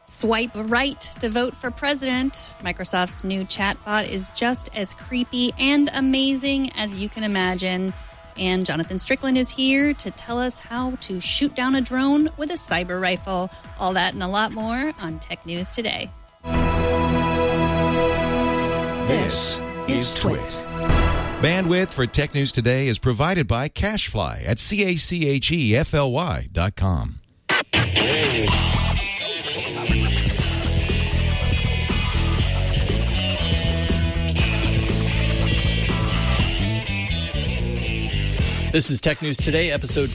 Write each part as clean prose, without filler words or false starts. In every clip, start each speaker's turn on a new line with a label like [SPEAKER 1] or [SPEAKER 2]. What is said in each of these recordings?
[SPEAKER 1] Swipe right to vote for president. Microsoft's new chatbot is just as creepy and amazing as you can imagine. And Jonathan Strickland is here to tell us how to shoot down a drone with a cyber rifle. All that and a lot more on Tech News Today.
[SPEAKER 2] This is Twit.
[SPEAKER 3] Bandwidth for Tech News Today is provided by CacheFly at CACHEFLY.com.
[SPEAKER 2] This is Tech News Today, episode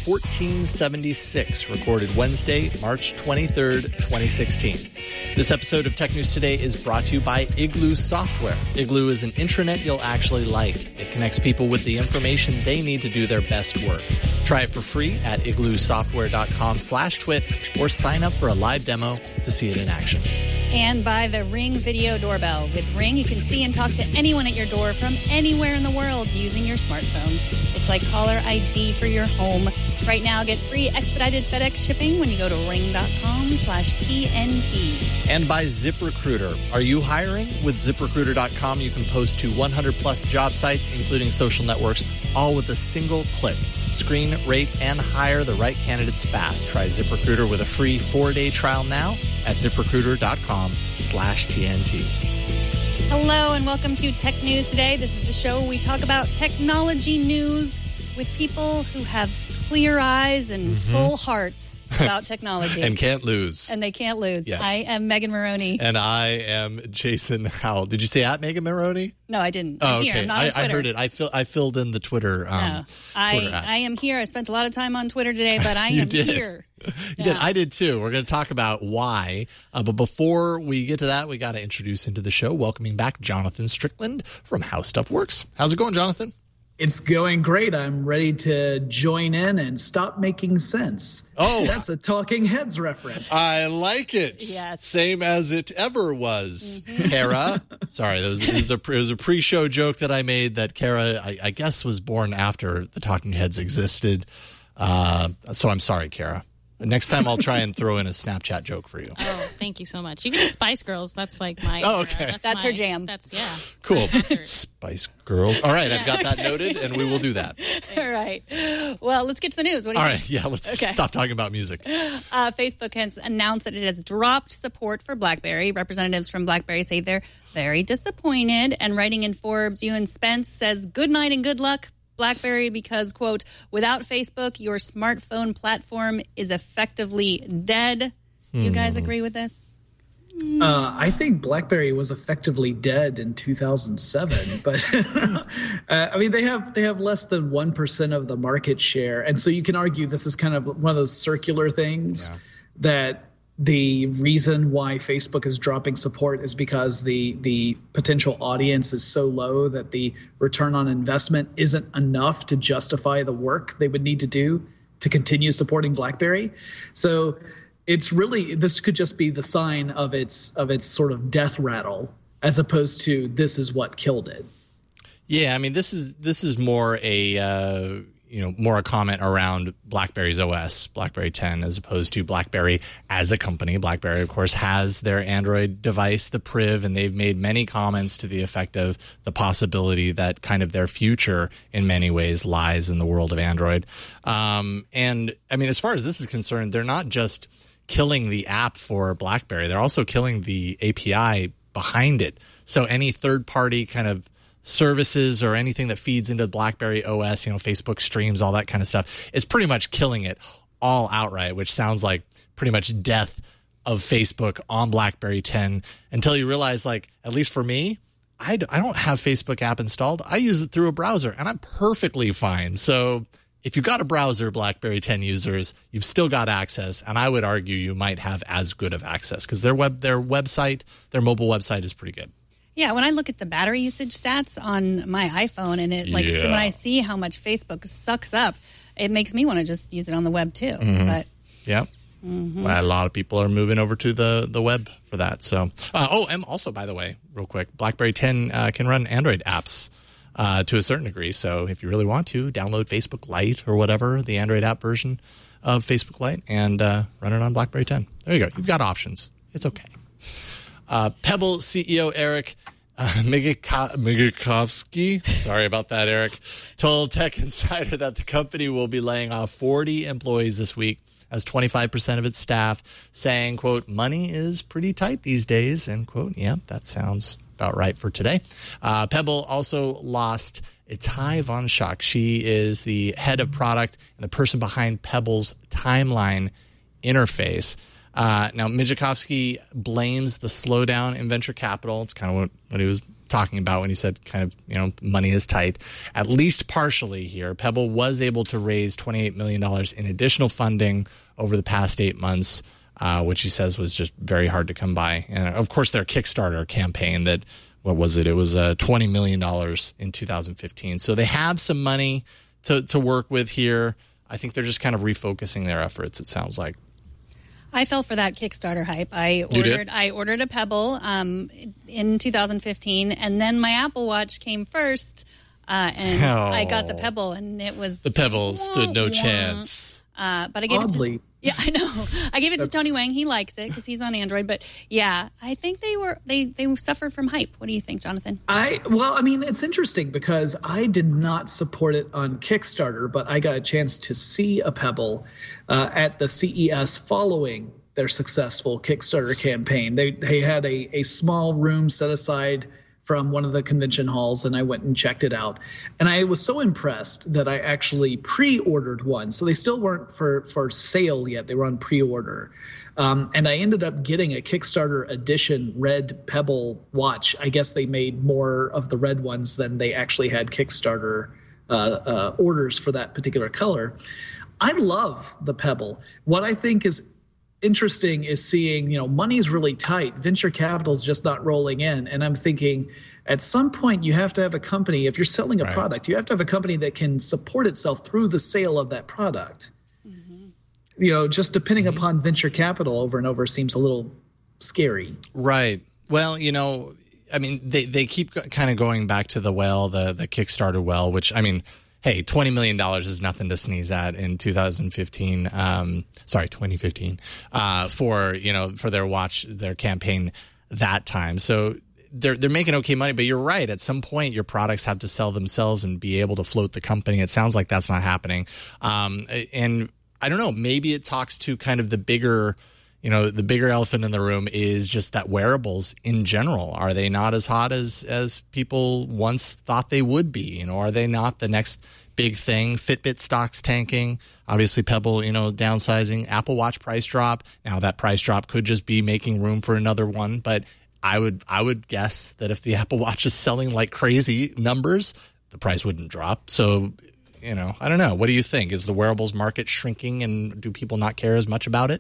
[SPEAKER 2] 1476, recorded Wednesday, March 23rd, 2016. This episode of Tech News Today is brought to you by Igloo Software. Igloo is an intranet you'll actually like. It connects people with the information they need to do their best work. Try it for free at igloosoftware.com/twit or sign up for a live demo to see it in action.
[SPEAKER 1] And by the Ring Video Doorbell. With Ring, you can see and talk to anyone at your door from anywhere in the world using your smartphone. It's like caller ID for your home. Right now, get free expedited FedEx shipping when you go to ring.com/TNT.
[SPEAKER 2] And by ZipRecruiter. Are you hiring? With ZipRecruiter.com, you can post to 100-plus job sites, including social networks, all with a single click. Screen, rate, and hire the right candidates fast. Try ZipRecruiter with a free 4-day trial now at ZipRecruiter.com/TNT.
[SPEAKER 1] Hello and welcome to Tech News Today. This is the show where we talk about technology news with people who have clear eyes and full hearts about technology.
[SPEAKER 2] And can't lose.
[SPEAKER 1] And they can't lose.
[SPEAKER 2] Yes.
[SPEAKER 1] I am Megan Maroney.
[SPEAKER 2] And I am Jason Howell. Did you say at Megan Maroney?
[SPEAKER 1] No, I didn't.
[SPEAKER 2] Oh,
[SPEAKER 1] I'm
[SPEAKER 2] okay.
[SPEAKER 1] here. I'm not on Twitter.
[SPEAKER 2] I heard it. I filled in the Twitter.
[SPEAKER 1] No, I am here. I spent a lot of time on Twitter today, but I am here.
[SPEAKER 2] You did. I did too. We're going to talk about why. But before we get to that, we got to introduce into the show, welcoming back Jonathan Strickland from How Stuff Works. How's it going, Jonathan?
[SPEAKER 4] It's going great. I'm ready to join in and stop making sense.
[SPEAKER 2] Oh,
[SPEAKER 4] that's a Talking Heads reference.
[SPEAKER 2] I like it.
[SPEAKER 1] Yes.
[SPEAKER 2] Same as it ever was. Kara, sorry, it was a pre-show joke that I made that Kara, I guess, was born after the Talking Heads existed. So I'm sorry, Kara. Next time I'll try and throw in a Snapchat joke for you.
[SPEAKER 5] Oh, thank you so much. You can do Spice Girls. That's like my...
[SPEAKER 2] Oh, okay.
[SPEAKER 1] That's her jam.
[SPEAKER 5] That's, yeah.
[SPEAKER 2] Cool. Spice Girls. All right, I've got that noted, and we will do that.
[SPEAKER 1] All right. Well, let's get to the news. What do you think?
[SPEAKER 2] All right, yeah, let's stop talking about music.
[SPEAKER 1] Facebook has announced that it has dropped support for BlackBerry. Representatives from BlackBerry say they're very disappointed. And writing in Forbes, Ewan Spence says, "Good night and good luck, BlackBerry, because, quote, without Facebook, your smartphone platform is effectively dead." You guys agree with this?
[SPEAKER 4] I think BlackBerry was effectively dead in 2007, but I mean they have less than 1% of the market share, and so you can argue this is kind of one of those circular things that the reason why Facebook is dropping support is because the potential audience is so low that the return on investment isn't enough to justify the work they would need to do to continue supporting BlackBerry. So it's really, this could just be the sign of its sort of death rattle, as opposed to this is what killed it.
[SPEAKER 2] Yeah, I mean this is more a more a comment around BlackBerry's OS, BlackBerry 10, as opposed to BlackBerry as a company. BlackBerry, of course, has their Android device, the Priv, and they've made many comments to the effect of the possibility that kind of their future in many ways lies in the world of Android. And I mean, as far as this is concerned, they're not just killing the app for BlackBerry, they're also killing the API behind it. So any third-party kind of services or anything that feeds into BlackBerry OS, Facebook streams, all that kind of stuff, is pretty much killing it all outright, which sounds like pretty much death of Facebook on BlackBerry 10 until you realize, like, at least for me, I don't have Facebook app installed. I use it through a browser and I'm perfectly fine. So if you've got a browser, BlackBerry 10 users, you've still got access, and I would argue you might have as good of access because their mobile website is pretty good.
[SPEAKER 1] Yeah, when I look at the battery usage stats on my iPhone, and when I see how much Facebook sucks up, it makes me want to just use it on the web too. But well, a lot of people are moving over to the web for that. So, and also, by the way, real quick, BlackBerry 10 can run Android apps to a certain degree. So if you really want to, download Facebook Lite or whatever, the Android app version of Facebook Lite, and run it on BlackBerry 10. There you go. You've got options.
[SPEAKER 2] It's okay. Pebble CEO Eric Migalkovsky, sorry about that, Eric, told Tech Insider that the company will be laying off 40 employees this week as 25% of its staff, saying, quote, money is pretty tight these days, end quote. Yeah, that sounds about right for today. Pebble also lost Itai von Schack. She is the head of product and the person behind Pebble's timeline interface. Now, Migalkovsky blames the slowdown in venture capital. It's kind of what he was talking about when he said money is tight, at least partially here. Pebble was able to raise $28 million in additional funding over the past 8 months, which he says was just very hard to come by. And, of course, their Kickstarter campaign that, what was it? It was $20 million in 2015. So they have some money to work with here. I think they're just kind of refocusing their efforts, it sounds like.
[SPEAKER 1] I fell for that Kickstarter hype. I ordered a Pebble in 2015, and then my Apple Watch came first, and I got the Pebble, and it was
[SPEAKER 2] the Pebble stood no chance.
[SPEAKER 1] But I gave it to, I know. I gave it to Tony Wang. He likes it because he's on Android. But yeah, I think they suffered from hype. What do you think, Jonathan?
[SPEAKER 4] It's interesting because I did not support it on Kickstarter, but I got a chance to see a Pebble at the CES following their successful Kickstarter campaign. They had a small room set aside from one of the convention halls, and I went and checked it out. And I was so impressed that I actually pre-ordered one. So they still weren't for sale yet. They were on pre-order. And I ended up getting a Kickstarter edition red Pebble watch. I guess they made more of the red ones than they actually had Kickstarter orders for that particular color. I love the Pebble. What I think is interesting is seeing, money's really tight. Venture capital is just not rolling in. And I'm thinking at some point you have to have a company, if you're selling a product, you have to have a company that can support itself through the sale of that product. Mm-hmm. Just depending upon venture capital over and over seems a little scary.
[SPEAKER 2] Right. Well, they keep kind of going back to the Kickstarter well, which, hey, $20 million is nothing to sneeze at in 2015. 2015 for their campaign that time. So they're making okay money, but you're right. At some point, your products have to sell themselves and be able to float the company. It sounds like that's not happening. And I don't know. Maybe it talks to kind of the bigger elephant in the room is just that wearables in general, are they not as hot as people once thought they would be? Are they not the next big thing? Fitbit stocks tanking, obviously Pebble, downsizing, Apple Watch price drop. Now that price drop could just be making room for another one, but I would guess that if the Apple Watch is selling like crazy numbers, the price wouldn't drop. So, I don't know. What do you think? Is the wearables market shrinking, and do people not care as much about it?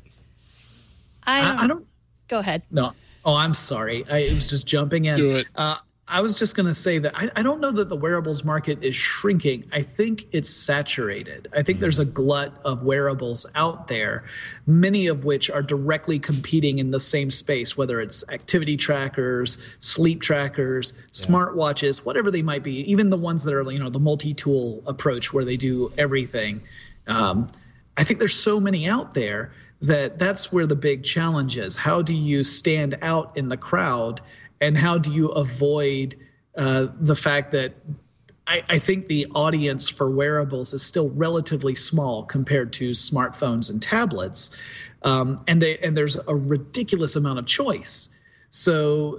[SPEAKER 1] I don't. Go ahead.
[SPEAKER 4] No. Oh, I'm sorry. I was just jumping in.
[SPEAKER 2] Do it.
[SPEAKER 4] I was just going to say that I don't know that the wearables market is shrinking. I think it's saturated. I think there's a glut of wearables out there, many of which are directly competing in the same space, whether it's activity trackers, sleep trackers, smartwatches, whatever they might be, even the ones that are, the multi-tool approach where they do everything. I think there's so many out there that's where the big challenge is. How do you stand out in the crowd? And how do you avoid the fact that I think the audience for wearables is still relatively small compared to smartphones and tablets, and there's a ridiculous amount of choice. So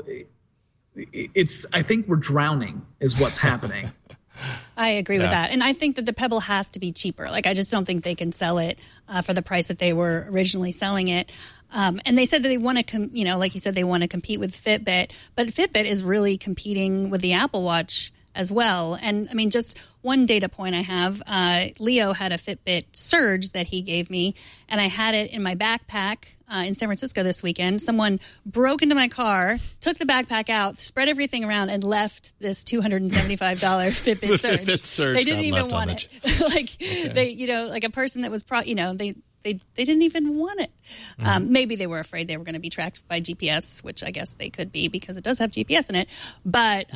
[SPEAKER 4] I think we're drowning is what's happening.
[SPEAKER 1] I agree with that. And I think that the Pebble has to be cheaper. I just don't think they can sell it for the price that they were originally selling it. And they said that they want to, like you said, they want to compete with Fitbit. But Fitbit is really competing with the Apple Watch as well. And just one data point I have, Leo had a Fitbit Surge that he gave me, and I had it in my backpack in San Francisco this weekend. Someone broke into my car, took the backpack out, spread everything around, and left this $275 Fitbit Surge.
[SPEAKER 2] Fitbit Surge.
[SPEAKER 1] They didn't even want it. They, a person that was they didn't even want it. Maybe they were afraid they were going to be tracked by GPS, which I guess they could be because it does have GPS in it. But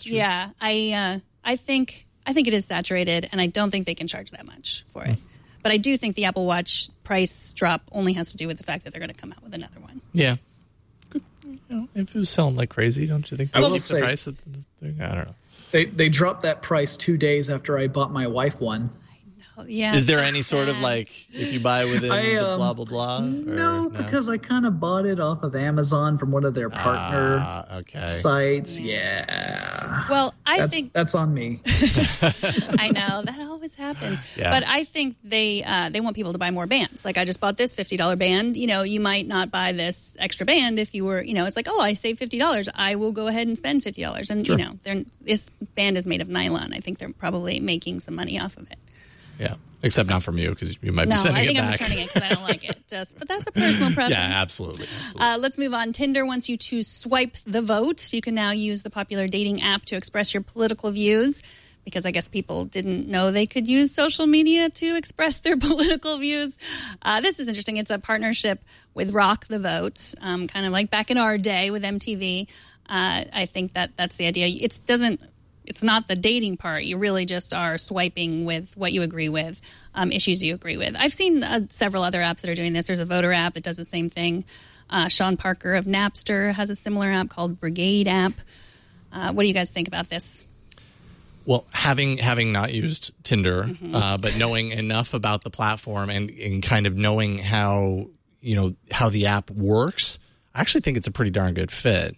[SPEAKER 1] I think it is saturated, and I don't think they can charge that much for it. But I do think the Apple Watch price drop only has to do with the fact that they're going to come out with another one.
[SPEAKER 2] Yeah. if it was selling like crazy, don't you think?
[SPEAKER 4] I will
[SPEAKER 2] keep
[SPEAKER 4] say,
[SPEAKER 2] the price of the thing? I don't know.
[SPEAKER 4] They dropped that price 2 days after I bought my wife one.
[SPEAKER 1] Yeah.
[SPEAKER 2] Is there any sort of like if you buy within the blah blah blah?
[SPEAKER 4] No, because I kind of bought it off of Amazon from one of their partner sites. Yeah.
[SPEAKER 1] Well, I think
[SPEAKER 4] that's on me.
[SPEAKER 1] I know that always happens, but I think they want people to buy more bands. Like I just bought this $50 band. You might not buy this extra band if you were. It's like, oh, I saved $50. I will go ahead and spend $50, and sure. This band is made of nylon. I think they're probably making some money off of it.
[SPEAKER 2] Yeah, except not from you because you might be sending it back.
[SPEAKER 1] No, I think I'm returning it because I don't like it. But that's a personal preference.
[SPEAKER 2] Yeah, absolutely.
[SPEAKER 1] Let's move on. Tinder wants you to swipe the vote. You can now use the popular dating app to express your political views because I guess people didn't know they could use social media to express their political views. This is interesting. It's a partnership with Rock the Vote, kind of like back in our day with MTV. I think that's the idea. It's not the dating part. You really just are swiping with what you agree with, issues you agree with. I've seen several other apps that are doing this. There's a voter app that does the same thing. Sean Parker of Napster has a similar app called Brigade app. What do you guys think about this?
[SPEAKER 2] Well, having not used Tinder, but knowing enough about the platform and kind of knowing how the app works, I actually think it's a pretty darn good fit.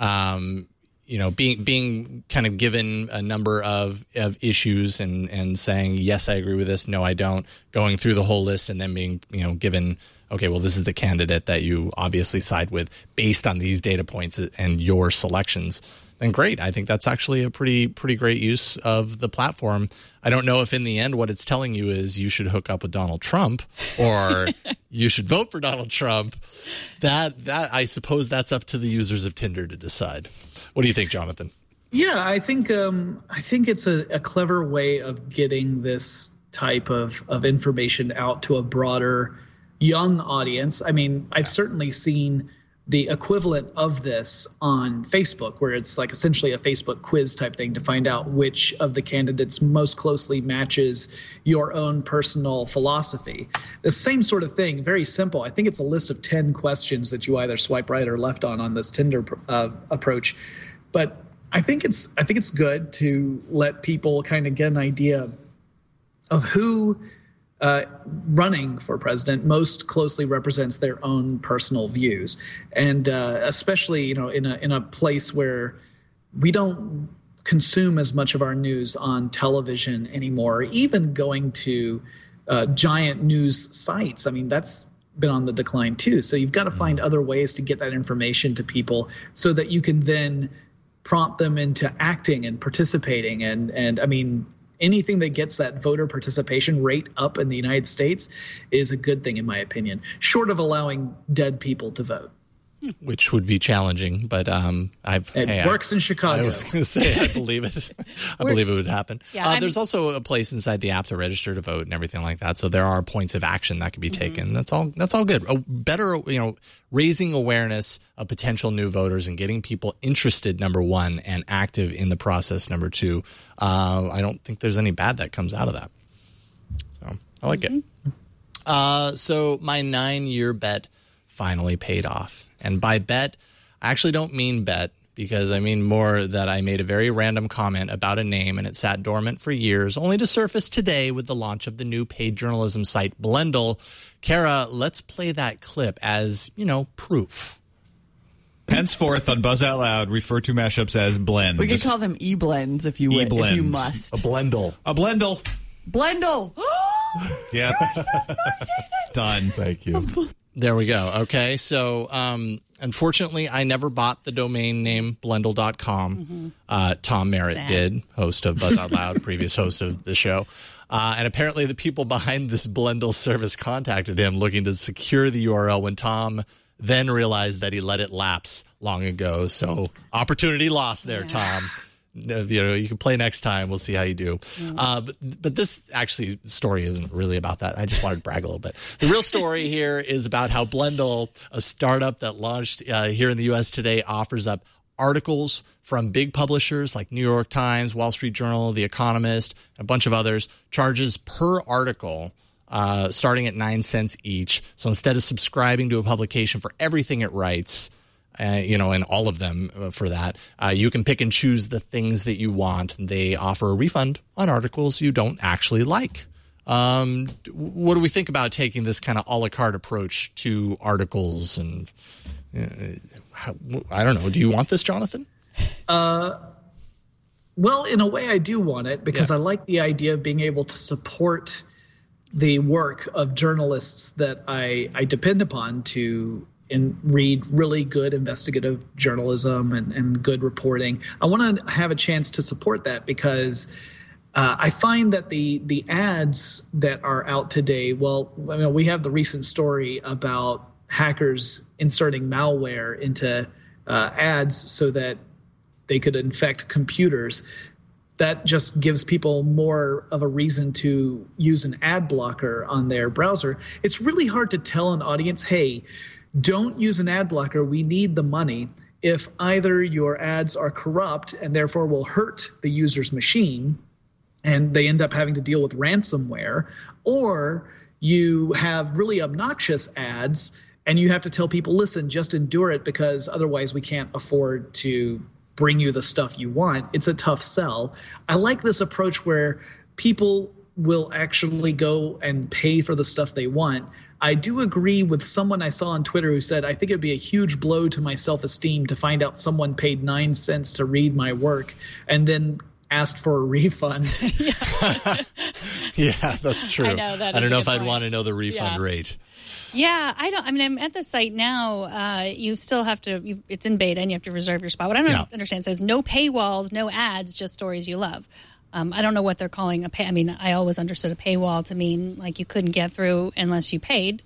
[SPEAKER 2] Being kind of given a number of issues and saying, yes, I agree with this, no, I don't, going through the whole list and then being, given, okay, well, this is the candidate that you obviously side with based on these data points and your selections, then great. I think that's actually a pretty great use of the platform. I don't know if in the end what it's telling you is you should hook up with Donald Trump or you should vote for Donald Trump. That I suppose that's up to the users of Tinder to decide. What do you think, Jonathan?
[SPEAKER 4] Yeah, I think it's a clever way of getting this type of information out to a broader young audience. I mean, I've certainly seen the equivalent of this on Facebook, where it's like essentially a Facebook quiz type thing to find out which of the candidates most closely matches your own personal philosophy. The same sort of thing, very simple. I think it's a list of 10 questions that you either swipe right or left on this Tinder approach. But I think it's good to let people kind of get an idea of who running for president most closely represents their own personal views, and especially in a place where we don't consume as much of our news on television anymore, even going to giant news sites. I mean, that's been on the decline too. So you've got to find other ways to get that information to people so that you can then prompt them into acting and participating. And I mean, anything that gets that voter participation rate up in the United States is a good thing, in my opinion, short of allowing dead people to vote.
[SPEAKER 2] Which would be challenging, but
[SPEAKER 4] it works in Chicago.
[SPEAKER 2] I was going to say, I believe it. I believe it would happen.
[SPEAKER 1] Yeah,
[SPEAKER 2] there's also a place inside the app to register to vote and everything like that. So there are points of action that can be taken. That's all good. Better, raising awareness of potential new voters and getting people interested, number one, and active in the process, number two. I don't think there's any bad that comes out of that. So I like it. So my 9-year bet finally paid off. And by bet, I actually don't mean bet, because I mean more that I made a very random comment about a name and it sat dormant for years, only to surface today with the launch of the new paid journalism site Blendle. Kara, let's play that clip as, proof.
[SPEAKER 6] Henceforth, on Buzz Out Loud, refer to mashups as blend.
[SPEAKER 7] We could call them e-blends if you would, if you must.
[SPEAKER 6] A blendle.
[SPEAKER 7] Blendle.
[SPEAKER 6] Yeah.
[SPEAKER 7] You're so smart, Jason.
[SPEAKER 6] Done.
[SPEAKER 2] Thank you. There we go. Okay. So, unfortunately, I never bought the domain name Blendle.com. Tom Merritt did, host of Buzz Out Loud, previous host of the show. And apparently the people behind this Blendle service contacted him looking to secure the URL when Tom then realized that he let it lapse long ago. So opportunity lost there, Tom. You can play next time. We'll see how you do. But this actually story isn't really about that. I just wanted to brag a little bit. The real story here is about how Blendle, a startup that launched here in the U.S. today, offers up articles from big publishers like New York Times, Wall Street Journal, The Economist, and a bunch of others, charges per article starting at 9 cents each. So instead of subscribing to a publication for everything it writes, and all of them for that. You can pick and choose the things that you want. They offer a refund on articles you don't actually like. What do we think about taking this kind of a la carte approach to articles? And I don't know. Do you want this, Jonathan?
[SPEAKER 4] Well, in a way, I do want it because I like the idea of being able to support the work of journalists that I depend upon to read really good investigative journalism and good reporting. I want to have a chance to support that because I find that the ads that are out today, we have the recent story about hackers inserting malware into ads so that they could infect computers. That just gives people more of a reason to use an ad blocker on their browser. It's really hard to tell an audience, hey, don't use an ad blocker. We need the money. If either your ads are corrupt and therefore will hurt the user's machine and they end up having to deal with ransomware, or you have really obnoxious ads and you have to tell people, listen, just endure it because otherwise we can't afford to bring you the stuff you want. It's a tough sell. I like this approach where people will actually go and pay for the stuff they want. I do agree with someone I saw on Twitter who said, I think it'd be a huge blow to my self-esteem to find out someone paid 9 cents to read my work and then asked for a refund.
[SPEAKER 2] Yeah, that's true.
[SPEAKER 5] I know,
[SPEAKER 2] I don't know if I'd want to know the refund rate.
[SPEAKER 1] Yeah, I'm at the site now. You still have to, it's in beta and you have to reserve your spot. What I don't understand, it says no paywalls, no ads, just stories you love. I don't know what they're calling a pay. I mean, I always understood a paywall to mean like you couldn't get through unless you paid.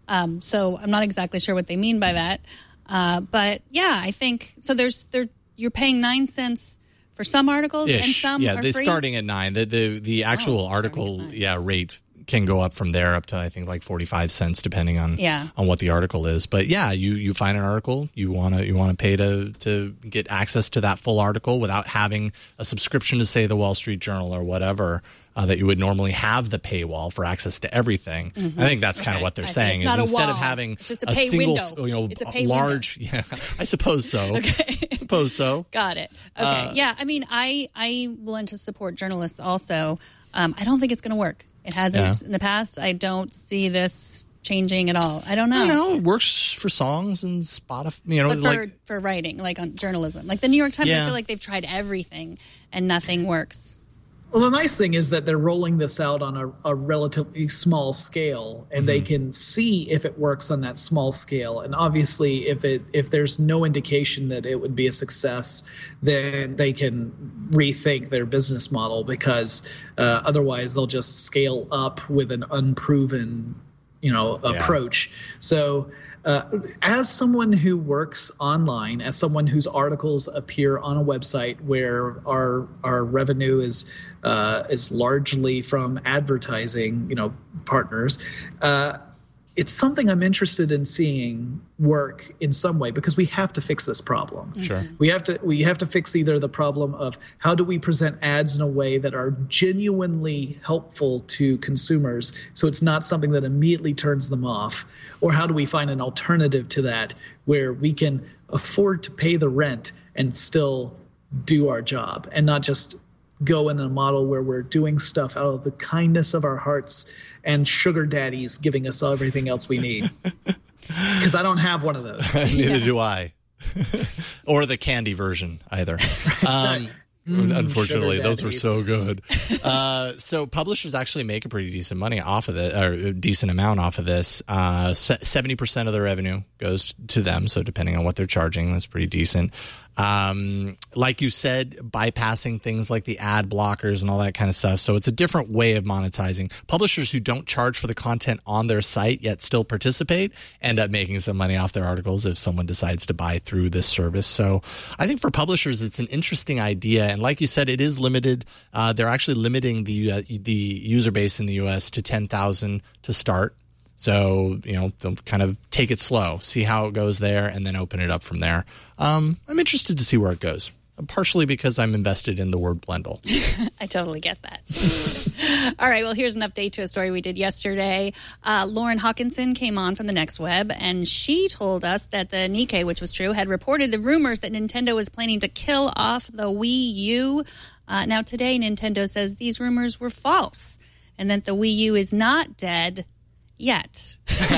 [SPEAKER 1] So I'm not exactly sure what they mean by that. But yeah, I think, so you're paying 9 cents for some articles and some are
[SPEAKER 2] they're
[SPEAKER 1] free?
[SPEAKER 2] Starting at 9. The actual article rate can go up from there up to I think like 45 cents depending on what the article is. But you find an article, you want to pay to get access to that full article without having a subscription to say the Wall Street Journal or whatever that you would normally have the paywall for access to everything. Mm-hmm. I think that's kind of what they're saying is instead of having
[SPEAKER 1] it's just a pay
[SPEAKER 2] single
[SPEAKER 1] window. It's a pay
[SPEAKER 2] large
[SPEAKER 1] window.
[SPEAKER 2] I suppose so.
[SPEAKER 1] Okay.
[SPEAKER 2] I suppose so.
[SPEAKER 1] Got it. Okay. I mean I want to support journalists also. I don't think it's going to work. It hasn't in the past. I don't see this changing at all. I don't know.
[SPEAKER 2] No, it works for songs and Spotify.
[SPEAKER 1] But for writing, like on journalism, like the New York Times, I feel like they've tried everything and nothing works.
[SPEAKER 4] Well, the nice thing is that they're rolling this out on a relatively small scale, and they can see if it works on that small scale. And obviously, if there's no indication that it would be a success, then they can rethink their business model because otherwise they'll just scale up with an unproven, approach. So. As someone who works online, as someone whose articles appear on a website where our revenue is largely from advertising, partners, it's something I'm interested in seeing work in some way because we have to fix this problem.
[SPEAKER 2] Sure.
[SPEAKER 4] We have to fix either the problem of how do we present ads in a way that are genuinely helpful to consumers so it's not something that immediately turns them off, or how do we find an alternative to that where we can afford to pay the rent and still do our job and not just go in a model where we're doing stuff out of the kindness of our hearts and sugar daddies giving us everything else we need. Because I don't have one of those.
[SPEAKER 2] Neither do I. Or the candy version either. Unfortunately, those were so good. So publishers actually make a pretty decent money off of it, or a decent amount off of this. 70% of the revenue goes to them. So depending on what they're charging, that's pretty decent. Like you said, bypassing things like the ad blockers and all that kind of stuff. So it's a different way of monetizing. Publishers who don't charge for the content on their site yet still participate end up making some money off their articles if someone decides to buy through this service. So I think for publishers, it's an interesting idea. And like you said, it is limited. They're actually limiting the user base in the U.S. to 10,000 to start. So, they'll kind of take it slow, see how it goes there, and then open it up from there. I'm interested to see where it goes. partially because I'm invested in the word Blendle.
[SPEAKER 1] I totally get that. All right, well, here's an update to a story we did yesterday. Lauren Hawkinson came on from the Next Web, and she told us that the Nikkei, which was true, had reported the rumors that Nintendo was planning to kill off the Wii U. Now, today, Nintendo says these rumors were false and that the Wii U is not dead yet.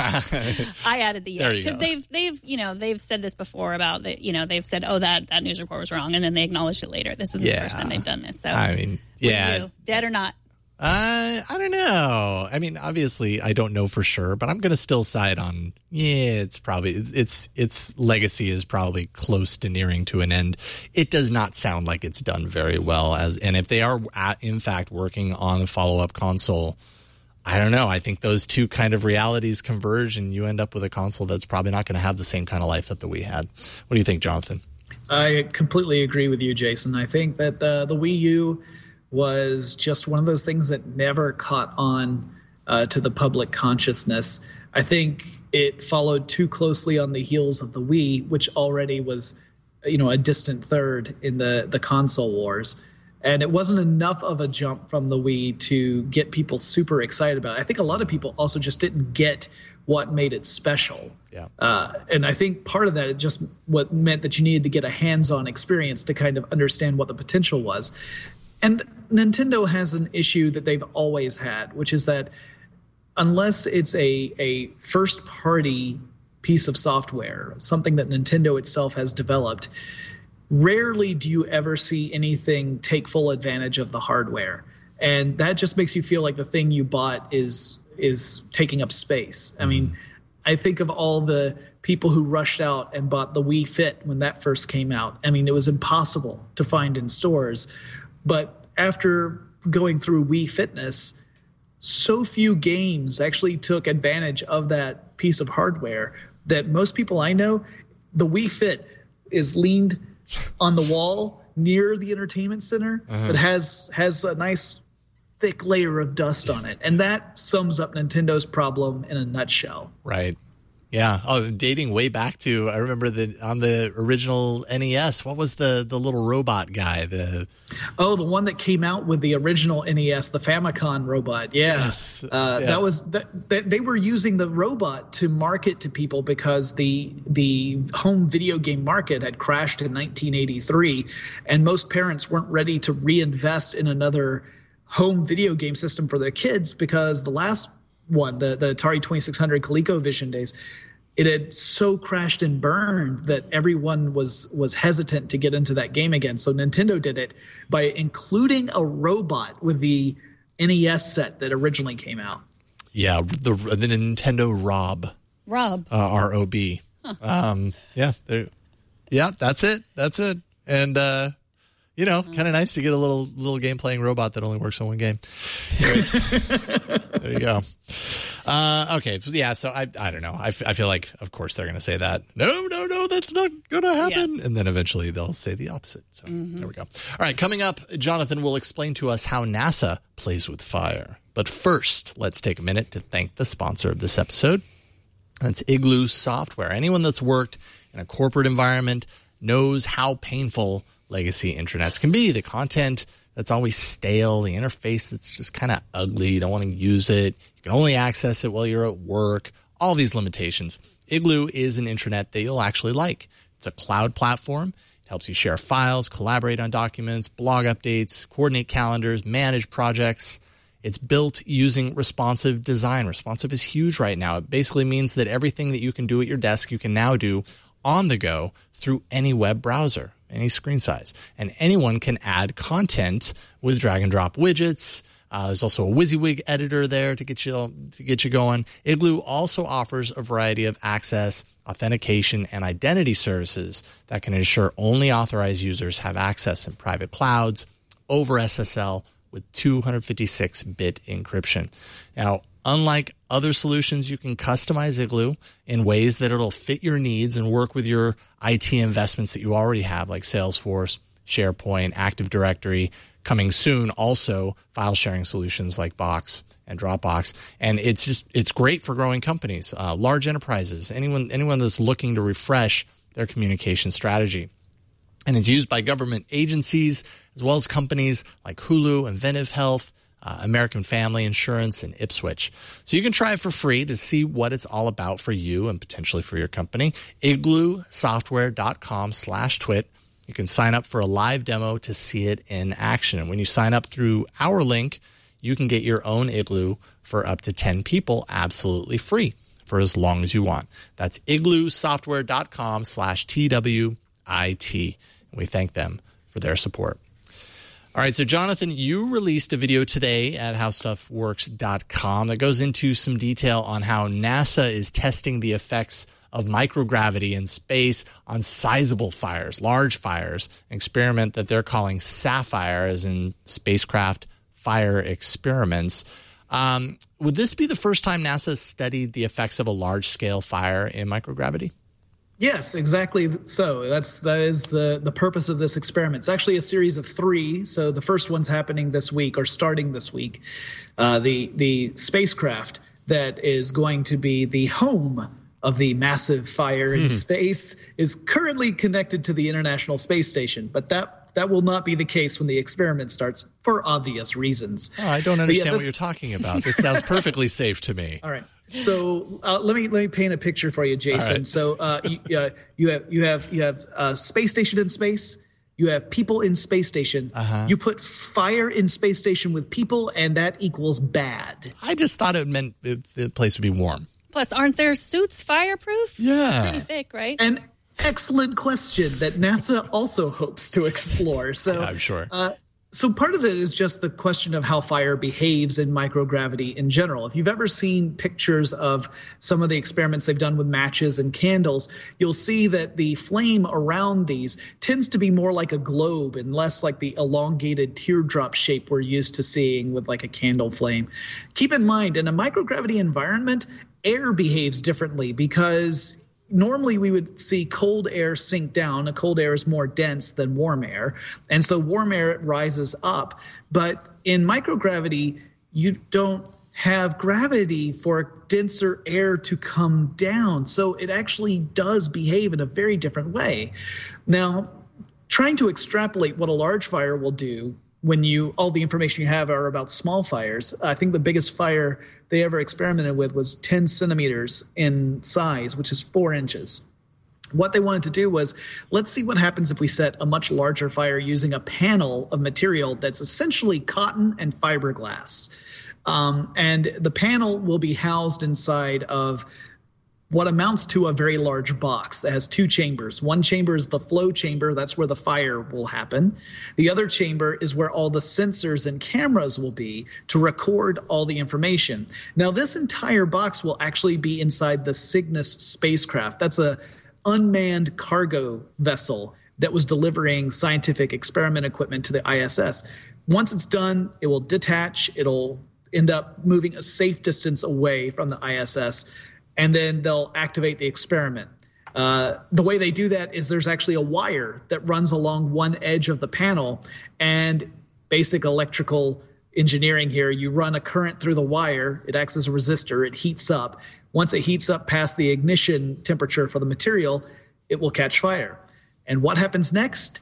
[SPEAKER 1] I added the yet because they've said this before about that. They've said, oh, that news report was wrong, and then they acknowledged it later. This isn't the first time they've done this. So
[SPEAKER 2] I mean,
[SPEAKER 1] dead or not?
[SPEAKER 2] I don't know. I mean, obviously, I don't know for sure, but I'm going to still side on. It's probably its legacy is probably close to nearing to an end. It does not sound like it's done very well, and if they are in fact working on a follow-up console, I don't know. I think those two kind of realities converge, and you end up with a console that's probably not going to have the same kind of life that the Wii had. What do you think, Jonathan?
[SPEAKER 4] I completely agree with you, Jason. I think that the Wii U was just one of those things that never caught on to the public consciousness. I think it followed too closely on the heels of the Wii, which already was, a distant third in the console wars. And it wasn't enough of a jump from the Wii to get people super excited about it. I think a lot of people also just didn't get what made it special.
[SPEAKER 2] Yeah.
[SPEAKER 4] And I think part of that is just what meant that you needed to get a hands-on experience to kind of understand what the potential was. And Nintendo has an issue that they've always had, which is that unless it's a first-party piece of software, something that Nintendo itself has developed, rarely do you ever see anything take full advantage of the hardware. And that just makes you feel like the thing you bought is taking up space. I mean, I think of all the people who rushed out and bought the Wii Fit when that first came out. I mean, it was impossible to find in stores. But after going through Wii Fitness, so few games actually took advantage of that piece of hardware that most people I know, the Wii Fit is leaned on the wall near the entertainment center that has a nice thick layer of dust on it. And that sums up Nintendo's problem in a nutshell.
[SPEAKER 2] Right. Yeah. Oh, dating way back to, I remember that on the original NES, what was the little robot guy? The
[SPEAKER 4] one that came out with the original NES, the Famicom robot. Yeah. Yes. That was they were using the robot to market to people because the home video game market had crashed in 1983, and most parents weren't ready to reinvest in another home video game system for their kids because the last one, the Atari 2600 ColecoVision days, it had so crashed and burned that everyone was hesitant to get into that game again. So Nintendo did it by including a robot with the NES set that originally came out.
[SPEAKER 2] Yeah, the Nintendo Rob. R-O-B. Huh. Yeah, that's it. And kind of nice to get a little game playing robot that only works on one game. Anyways, there you go. Okay, yeah. So I don't know. I feel like, of course, they're going to say that. No, that's not going to happen. Yes. And then eventually they'll say the opposite. So There we go. All right, coming up, Jonathan will explain to us how NASA plays with fire. But first, let's take a minute to thank the sponsor of this episode. That's Igloo Software. Anyone that's worked in a corporate environment knows how painful legacy intranets can be. The content that's always stale, the interface that's just kind of ugly, you don't want to use it, you can only access it while you're at work, all these limitations. Igloo is an intranet that you'll actually like. It's a cloud platform. It helps you share files, collaborate on documents, blog updates, coordinate calendars, manage projects. It's built using responsive design. Responsive is huge right now. It basically means that everything that you can do at your desk, you can now do on the go through any web browser, any screen size. And anyone can add content with drag and drop widgets. There's also a WYSIWYG editor there to get you going. Igloo also offers a variety of access, authentication, and identity services that can ensure only authorized users have access in private clouds over SSL with 256-bit encryption. Now, unlike other solutions, you can customize Igloo in ways that it'll fit your needs and work with your IT investments that you already have, like Salesforce, SharePoint, Active Directory. Coming soon, also file sharing solutions like Box and Dropbox. And it's great for growing companies, large enterprises, anyone that's looking to refresh their communication strategy. And it's used by government agencies as well as companies like Hulu, Inventive Health, American Family Insurance, and Ipswich. So you can try it for free to see what it's all about for you and potentially for your company. igloosoftware.com/twit. You can sign up for a live demo to see it in action. And when you sign up through our link, you can get your own Igloo for up to 10 people absolutely free for as long as you want. That's igloosoftware.com/TWIT. And we thank them for their support. All right, so Jonathan, you released a video today at howstuffworks.com that goes into some detail on how NASA is testing the effects of microgravity in space on sizable fires, large fires, an experiment that they're calling SAFFIRE, as in spacecraft fire experiments. Would this be the first time NASA has studied the effects of a large-scale fire in microgravity?
[SPEAKER 4] Yes, exactly. So that is the purpose of this experiment. It's actually a series of 3. So the first one's happening this week, or starting this week. The spacecraft that is going to be the home of the massive fire in space is currently connected to the International Space Station, but that will not be the case when the experiment starts, for obvious reasons.
[SPEAKER 2] Oh, I don't understand what you're talking about. This sounds perfectly safe to me.
[SPEAKER 4] All right. So let me paint a picture for you, Jason. Right. So you have a space station in space. You have people in space station. You put fire in space station with people, and that equals bad.
[SPEAKER 2] I just thought it meant the place would be warm.
[SPEAKER 1] Plus, aren't their suits fireproof?
[SPEAKER 2] Yeah.
[SPEAKER 1] Pretty thick, right?
[SPEAKER 4] An excellent question that NASA also hopes to explore. So
[SPEAKER 2] yeah, I'm sure.
[SPEAKER 4] So part of it is just the question of how fire behaves in microgravity in general. If you've ever seen pictures of some of the experiments they've done with matches and candles, you'll see that the flame around these tends to be more like a globe and less like the elongated teardrop shape we're used to seeing with like a candle flame. Keep in mind, in a microgravity environment, air behaves differently because normally we would see cold air sink down. A cold air is more dense than warm air. And so warm air rises up. But in microgravity, you don't have gravity for denser air to come down. So it actually does behave in a very different way. Now, trying to extrapolate what a large fire will do when all the information you have are about small fires. I think the biggest fire they ever experimented with was 10 centimeters in size, which is 4 inches. What they wanted to do was, let's see what happens if we set a much larger fire using a panel of material that's essentially cotton and fiberglass. And the panel will be housed inside of what amounts to a very large box that has 2 chambers. One chamber is the flow chamber. That's where the fire will happen. The other chamber is where all the sensors and cameras will be to record all the information. Now, this entire box will actually be inside the Cygnus spacecraft. That's a unmanned cargo vessel that was delivering scientific experiment equipment to the ISS. Once it's done, it will detach. It'll end up moving a safe distance away from the ISS, and then they'll activate the experiment. The way they do that is there's actually a wire that runs along one edge of the panel, and basic electrical engineering here, you run a current through the wire. It acts as a resistor. It heats up. Once it heats up past the ignition temperature for the material, it will catch fire. And what happens next?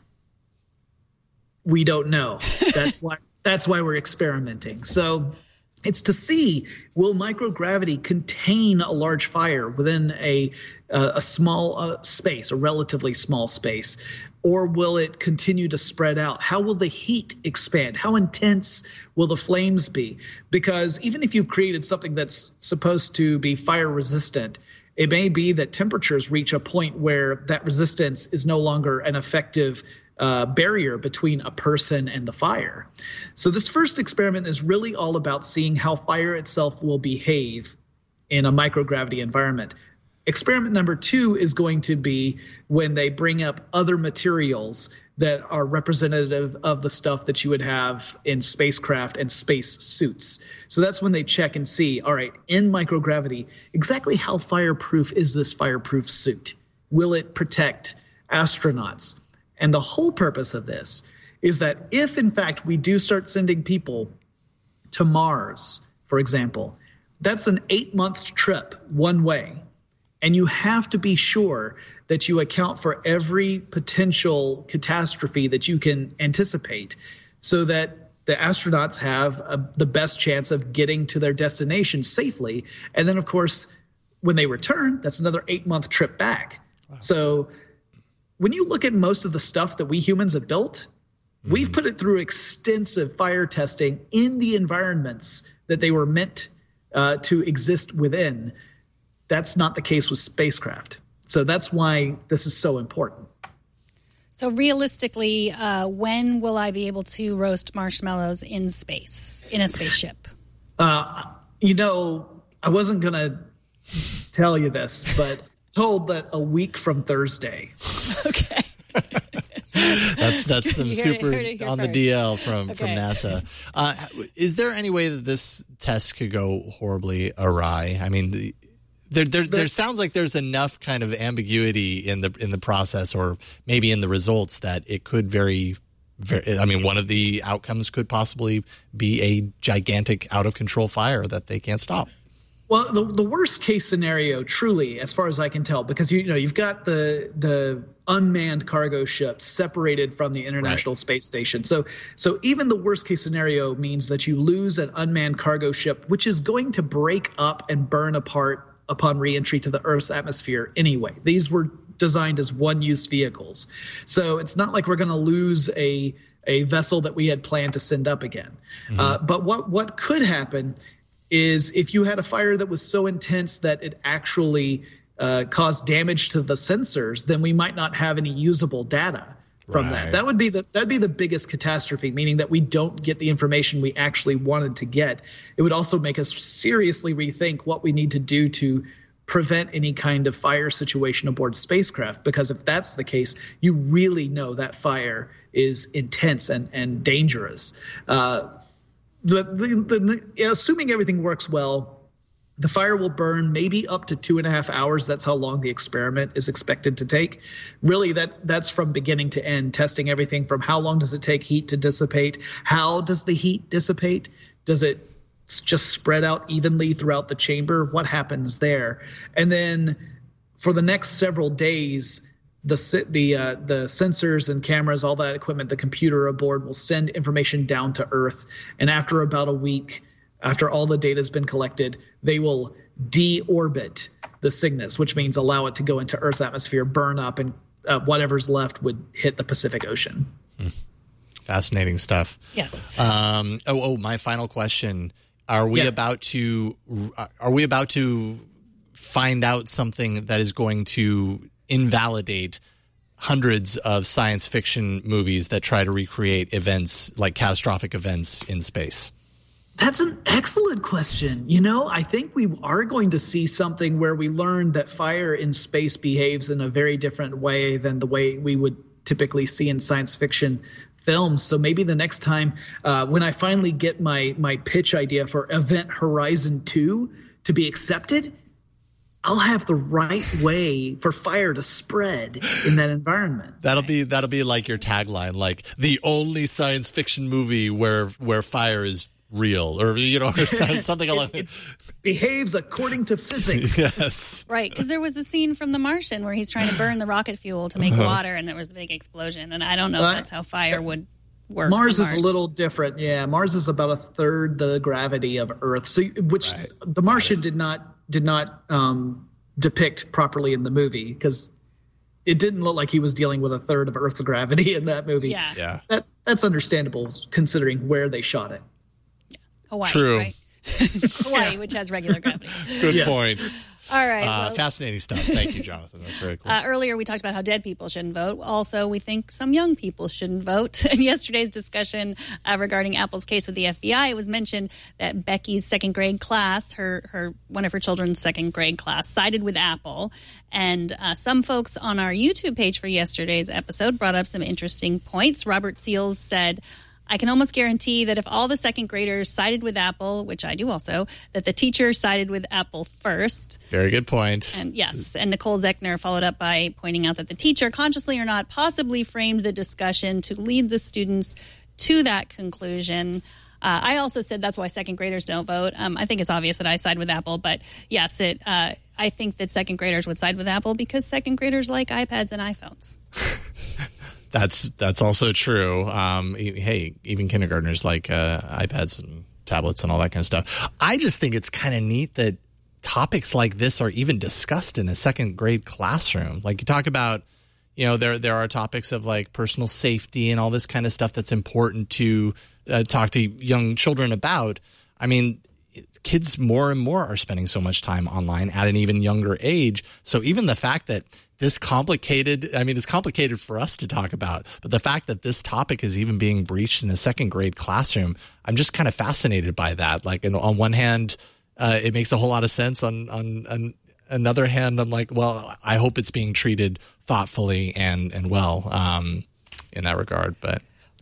[SPEAKER 4] We don't know. That's why we're experimenting. So it's to see, will microgravity contain a large fire within a small space, a relatively small space, or will it continue to spread out? How will the heat expand? How intense will the flames be? Because even if you've created something that's supposed to be fire resistant, it may be that temperatures reach a point where that resistance is no longer an effective barrier between a person and the fire. So this first experiment is really all about seeing how fire itself will behave in a microgravity environment. Experiment number 2 is going to be when they bring up other materials that are representative of the stuff that you would have in spacecraft and space suits. So that's when they check and see, all right, in microgravity, exactly how fireproof is this fireproof suit? Will it protect astronauts? And the whole purpose of this is that if, in fact, we do start sending people to Mars, for example, that's an 8-month trip one way. And you have to be sure that you account for every potential catastrophe that you can anticipate so that the astronauts have the best chance of getting to their destination safely. And then, of course, when they return, that's another 8-month trip back. Wow. So when you look at most of the stuff that we humans have built, we've put it through extensive fire testing in the environments that they were meant to exist within. That's not the case with spacecraft. So that's why this is so important.
[SPEAKER 1] So realistically, when will I be able to roast marshmallows in space, in a spaceship?
[SPEAKER 4] I wasn't going to tell you this, but told that a week from Thursday.
[SPEAKER 1] Okay.
[SPEAKER 2] That's some super on the DL from NASA. Is there any way that this test could go horribly awry? I mean, there sounds like there's enough kind of ambiguity in the process, or maybe in the results, that it could very. I mean, one of the outcomes could possibly be a gigantic, out of control fire that they can't stop.
[SPEAKER 4] Well, the worst case scenario, truly, as far as I can tell, because you've got the unmanned cargo ships separated from the International Space Station. So even the worst case scenario means that you lose an unmanned cargo ship, which is going to break up and burn apart upon reentry to the Earth's atmosphere anyway. These were designed as one-use vehicles. So it's not like we're going to lose a vessel that we had planned to send up again. But what could happen is if you had a fire that was so intense that it actually caused damage to the sensors, then we might not have any usable data from that. That'd be the biggest catastrophe, meaning that we don't get the information we actually wanted to get. It would also make us seriously rethink what we need to do to prevent any kind of fire situation aboard spacecraft, because if that's the case, you really know that fire is intense and dangerous. Assuming everything works well, the fire will burn maybe up to 2.5 hours. That's how long the experiment is expected to take. Really, that's from beginning to end, testing everything from how long does it take heat to dissipate? How does the heat dissipate? Does it just spread out evenly throughout the chamber? What happens there? And then for the next several days, the sensors and cameras, all that equipment, the computer aboard will send information down to Earth. And after about a week, after all the data has been collected, they will deorbit the Cygnus, which means allow it to go into Earth's atmosphere, burn up, and whatever's left would hit the Pacific Ocean.
[SPEAKER 2] Fascinating stuff.
[SPEAKER 1] Yes.
[SPEAKER 2] My final question. Are we about to find out something that is going to invalidate hundreds of science fiction movies that try to recreate events like catastrophic events in space?
[SPEAKER 4] That's an excellent question. I think we are going to see something where we learn that fire in space behaves in a very different way than the way we would typically see in science fiction films. So maybe the next time when I finally get my pitch idea for Event Horizon 2 to be accepted, I'll have the right way for fire to spread in that environment.
[SPEAKER 2] That'll be like your tagline, like the only science fiction movie where fire is real, or or something along that.
[SPEAKER 4] It behaves according to physics.
[SPEAKER 2] Yes.
[SPEAKER 1] Right, because there was a scene from The Martian where he's trying to burn the rocket fuel to make water, and there was the big explosion. And I don't know if that's how fire would work.
[SPEAKER 4] Mars is a little different. Yeah, Mars is about a third the gravity of Earth, The Martian did not depict properly in the movie, because it didn't look like he was dealing with a third of Earth's gravity in that movie.
[SPEAKER 1] Yeah.
[SPEAKER 4] That's understandable considering where they shot it.
[SPEAKER 1] Hawaii,
[SPEAKER 2] True.
[SPEAKER 1] right? Hawaii, which has regular gravity.
[SPEAKER 2] Good point.
[SPEAKER 1] All right.
[SPEAKER 2] Fascinating stuff. Thank you, Jonathan. That's very cool.
[SPEAKER 1] Earlier, we talked about how dead people shouldn't vote. Also, we think some young people shouldn't vote. In yesterday's discussion regarding Apple's case with the FBI, it was mentioned that Becky's second grade class, one of her children's second grade class, sided with Apple. And some folks on our YouTube page for yesterday's episode brought up some interesting points. Robert Seals said, I can almost guarantee that if all the second graders sided with Apple, which I do also, that the teacher sided with Apple first.
[SPEAKER 2] Very good point.
[SPEAKER 1] And yes, and Nicole Zechner followed up by pointing out that the teacher, consciously or not, possibly framed the discussion to lead the students to that conclusion. I also said that's why second graders don't vote. I think it's obvious that I side with Apple, but yes, I think that second graders would side with Apple because second graders like iPads and iPhones.
[SPEAKER 2] That's also true. Hey, even kindergartners like iPads and tablets and all that kind of stuff. I just think it's kind of neat that topics like this are even discussed in a second grade classroom. Like you talk about, there are topics of like personal safety and all this kind of stuff that's important to talk to young children about. I mean, kids more and more are spending so much time online at an even younger age. So even the fact that it's complicated for us to talk about, but the fact that this topic is even being breached in a second grade classroom, I'm just kind of fascinated by that. Like, on one hand, it makes a whole lot of sense. On another hand, I'm like, well, I hope it's being treated thoughtfully and well in that regard. But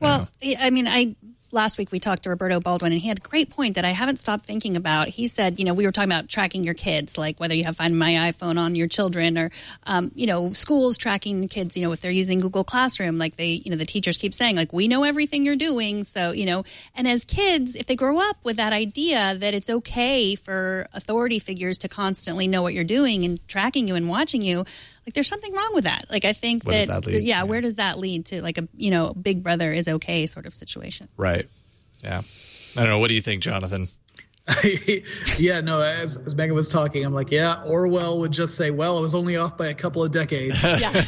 [SPEAKER 2] last week we talked to Roberto Baldwin, and he had a great point that I haven't stopped thinking about. He said, we were talking about tracking your kids, like whether you have Find My iPhone on your children or, schools tracking kids, if they're using Google Classroom, like the teachers keep saying, like, we know everything you're doing. So, and as kids, if they grow up with that idea that it's okay for authority figures to constantly know what you're doing and tracking you and watching you, like, there's something wrong with that. Like, I think where does that lead to? Like, a big brother is okay sort of situation. Right. Yeah. I don't know. What do you think, Jonathan?
[SPEAKER 4] Yeah, no, as Megan was talking, I'm like, yeah, Orwell would just say, well, it was only off by a couple of decades.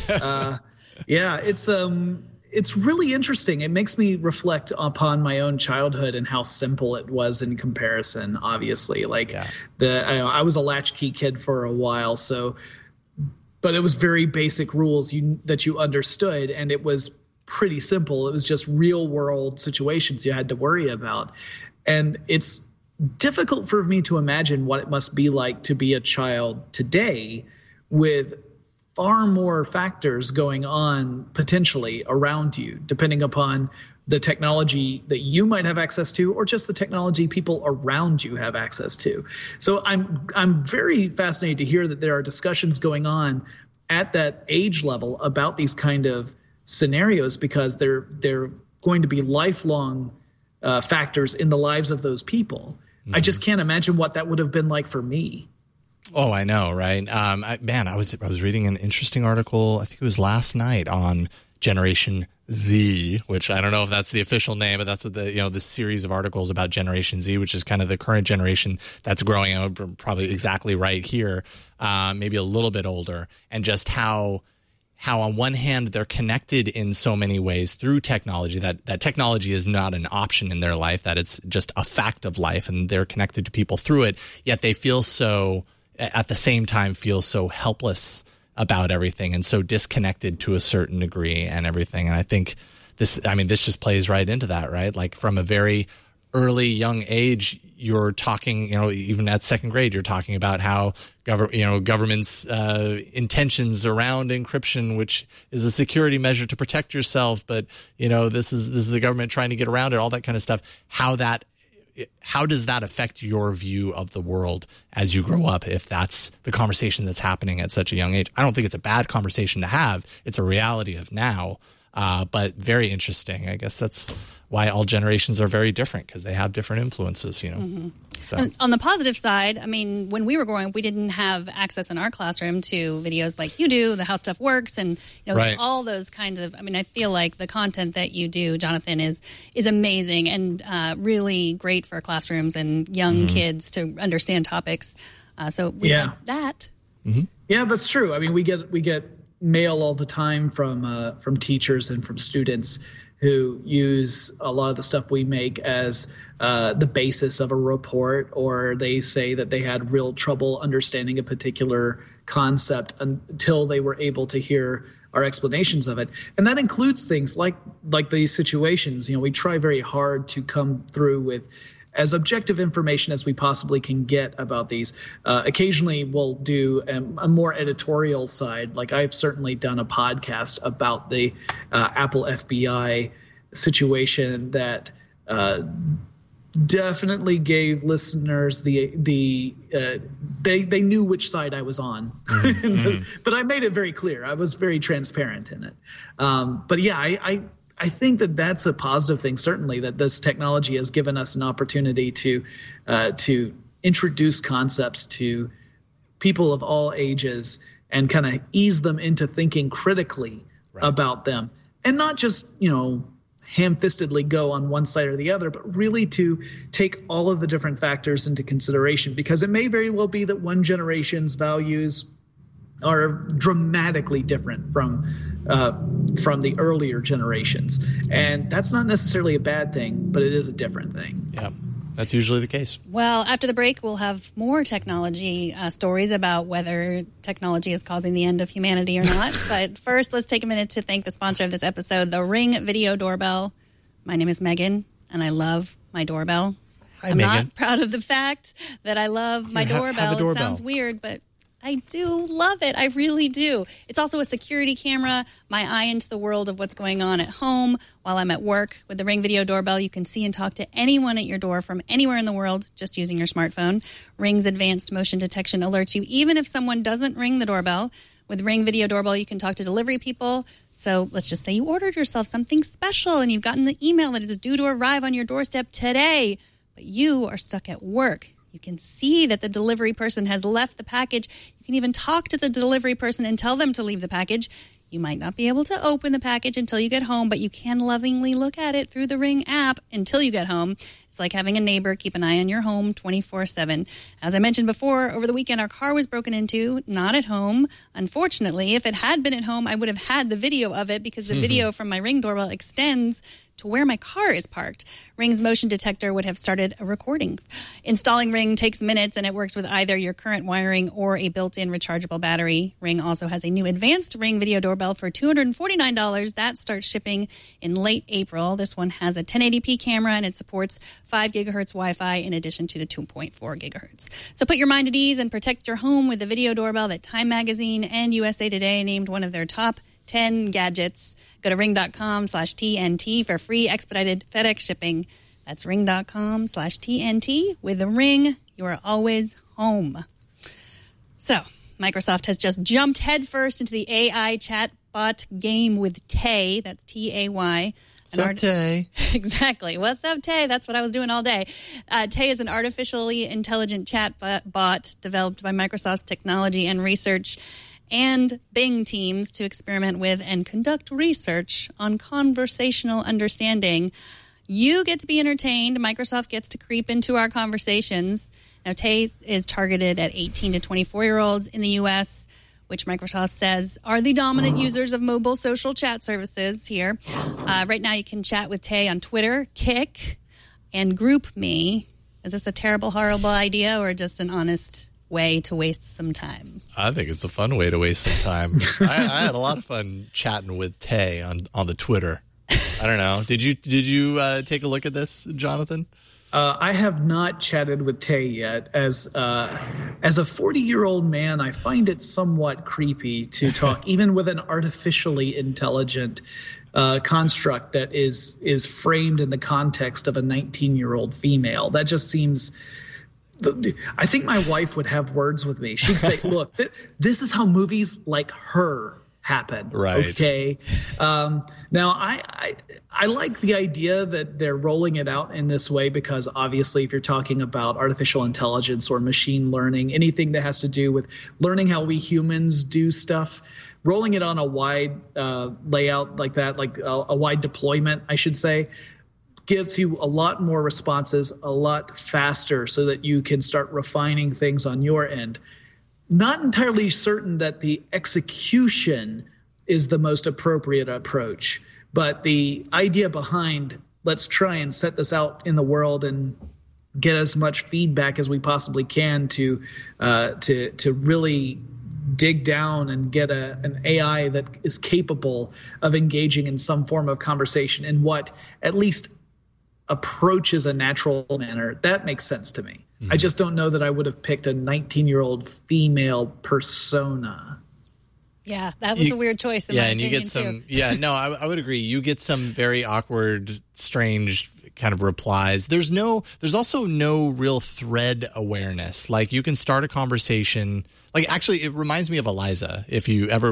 [SPEAKER 4] Yeah. It's really interesting. It makes me reflect upon my own childhood and how simple it was in comparison, obviously. Like, I was a latchkey kid for a while, but it was very basic rules that you understood, and it was pretty simple. It was just real world situations you had to worry about. And it's difficult for me to imagine what it must be like to be a child today with far more factors going on potentially around you, depending upon the technology that you might have access to, or just the technology people around you have access to. So I'm very fascinated to hear that there are discussions going on at that age level about these kind of scenarios, because they're going to be lifelong factors in the lives of those people. Mm-hmm. I just can't imagine what that would have been like for me.
[SPEAKER 2] Oh, I know, right? I was reading an interesting article, I think it was last night, on Generation Z, which I don't know if that's the official name, but that's what this series of articles about Generation Z, which is kind of the current generation that's growing up, probably exactly right here, maybe a little bit older, and just how on one hand they're connected in so many ways through technology, that technology is not an option in their life, that it's just a fact of life, and they're connected to people through it, yet they at the same time feel so helpless about everything and so disconnected to a certain degree and everything. And I think this just plays right into that, right? Like, from a very early young age, you're talking, even at second grade, you're talking about how government's intentions around encryption, which is a security measure to protect yourself, but this is the government trying to get around it, all that kind of stuff. How does that affect your view of the world as you grow up, if that's the conversation that's happening at such a young age? I don't think it's a bad conversation to have. It's a reality of now, but very interesting. I guess that's why all generations are very different, because they have different influences,
[SPEAKER 1] Mm-hmm. So. And on the positive side, when we were growing up, we didn't have access in our classroom to videos like you do, the How Stuff Works, and
[SPEAKER 2] right.
[SPEAKER 1] all those kinds of. I feel like the content that you do, Jonathan, is amazing and really great for classrooms and young kids to understand topics. So we have that.
[SPEAKER 2] Mm-hmm.
[SPEAKER 4] Yeah, that's true. We get mail all the time from teachers and from students who use a lot of the stuff we make as the basis of a report, or they say that they had real trouble understanding a particular concept until they were able to hear our explanations of it. And that includes things like these situations. We try very hard to come through with as objective information as we possibly can get about these. Occasionally we'll do a more editorial side. Like, I've certainly done a podcast about the Apple FBI situation that definitely gave listeners they knew which side I was on. But I made it very clear. I was very transparent in it. But yeah, think that that's a positive thing, certainly, that this technology has given us an opportunity to introduce concepts to people of all ages and kind of ease them into thinking critically about them, and not just, ham-fistedly go on one side or the other, but really to take all of the different factors into consideration, because it may very well be that one generation's values are dramatically different from the earlier generations. And that's not necessarily a bad thing, but it is a different thing.
[SPEAKER 2] Yeah, that's usually the case.
[SPEAKER 1] Well, after the break, we'll have more technology stories about whether technology is causing the end of humanity or not. But first, let's take a minute to thank the sponsor of this episode, the Ring Video Doorbell. My name is Megan, and I love my doorbell.
[SPEAKER 2] Hi, Megan.
[SPEAKER 1] I'm not proud of the fact that I love my doorbell. It sounds weird, but I do love it. I really do. It's also a security camera, my eye into the world of what's going on at home while I'm at work. With the Ring Video Doorbell, you can see and talk to anyone at your door from anywhere in the world just using your smartphone. Ring's advanced motion detection alerts you even if someone doesn't ring the doorbell. With Ring Video Doorbell, you can talk to delivery people. So let's just say you ordered yourself something special and you've gotten the email that is due to arrive on your doorstep today, but you are stuck at work. You can see that the delivery person has left the package. You can even talk to the delivery person and tell them to leave the package. You might not be able to open the package until you get home, but you can lovingly look at it through the Ring app until you get home. It's like having a neighbor keep an eye on your home 24/7. As I mentioned before, over the weekend, our car was broken into, not at home. Unfortunately, if it had been at home, I would have had the video of it because the video from my Ring doorbell extends to where my car is parked. Ring's motion detector would have started a recording. Installing Ring takes minutes, and it works with either your current wiring or a built-in rechargeable battery. Ring also has a new advanced Ring Video Doorbell for $249. That starts shipping in late April. This one has a 1080p camera, and it supports 5 gigahertz Wi-Fi in addition to the 2.4 gigahertz. So put your mind at ease and protect your home with the video doorbell that Time Magazine and USA Today named one of their top 10 gadgets. Go to ring.com/TNT for free expedited FedEx shipping. That's ring.com/TNT. With a Ring, you are always home. So, Microsoft has just jumped headfirst into the AI chatbot game with Tay. That's Tay.
[SPEAKER 2] What's up, Tay?
[SPEAKER 1] Exactly. What's up, Tay? That's what I was doing all day. Tay is an artificially intelligent chatbot developed by Microsoft's technology and research and Bing teams to experiment with and conduct research on conversational understanding. You get to be entertained. Microsoft gets to creep into our conversations. Now, Tay is targeted at 18 to 24-year-olds in the U.S., which Microsoft says are the dominant users of mobile social chat services here. Right now, you can chat with Tay on Twitter, Kik, and GroupMe. Is this a terrible, horrible idea or just an honest way to waste some time?
[SPEAKER 2] I think it's a fun way to waste some time. I had a lot of fun chatting with Tay on the Twitter. I don't know. Did you take a look at this, Jonathan?
[SPEAKER 4] I have not chatted with Tay yet. As a 40-year-old man, I find it somewhat creepy to talk even with an artificially intelligent construct that is framed in the context of a 19-year-old female. That just seems. I think my wife would have words with me. She'd say, "Look, this is how movies like Her happen."
[SPEAKER 2] Right.
[SPEAKER 4] Okay. Now, I like the idea that they're rolling it out in this way because obviously if you're talking about artificial intelligence or machine learning, anything that has to do with learning how we humans do stuff, rolling it on a wide layout like that, like a wide deployment, I should say, gives you a lot more responses a lot faster so that you can start refining things on your end. Not entirely certain that the execution is the most appropriate approach, but the idea behind let's try and set this out in the world and get as much feedback as we possibly can to really dig down and get an AI that is capable of engaging in some form of conversation in what at least approaches a natural manner. That makes sense to me. I just don't know that I would have picked a 19-year-old female persona.
[SPEAKER 1] Yeah, that was a weird choice in my opinion,
[SPEAKER 2] you get some.
[SPEAKER 1] too.
[SPEAKER 2] Yeah, no, I would agree. You get some very awkward, strange kind of replies. There's also no real thread awareness. Like you can start a conversation. Like actually, it reminds me of Eliza. If you ever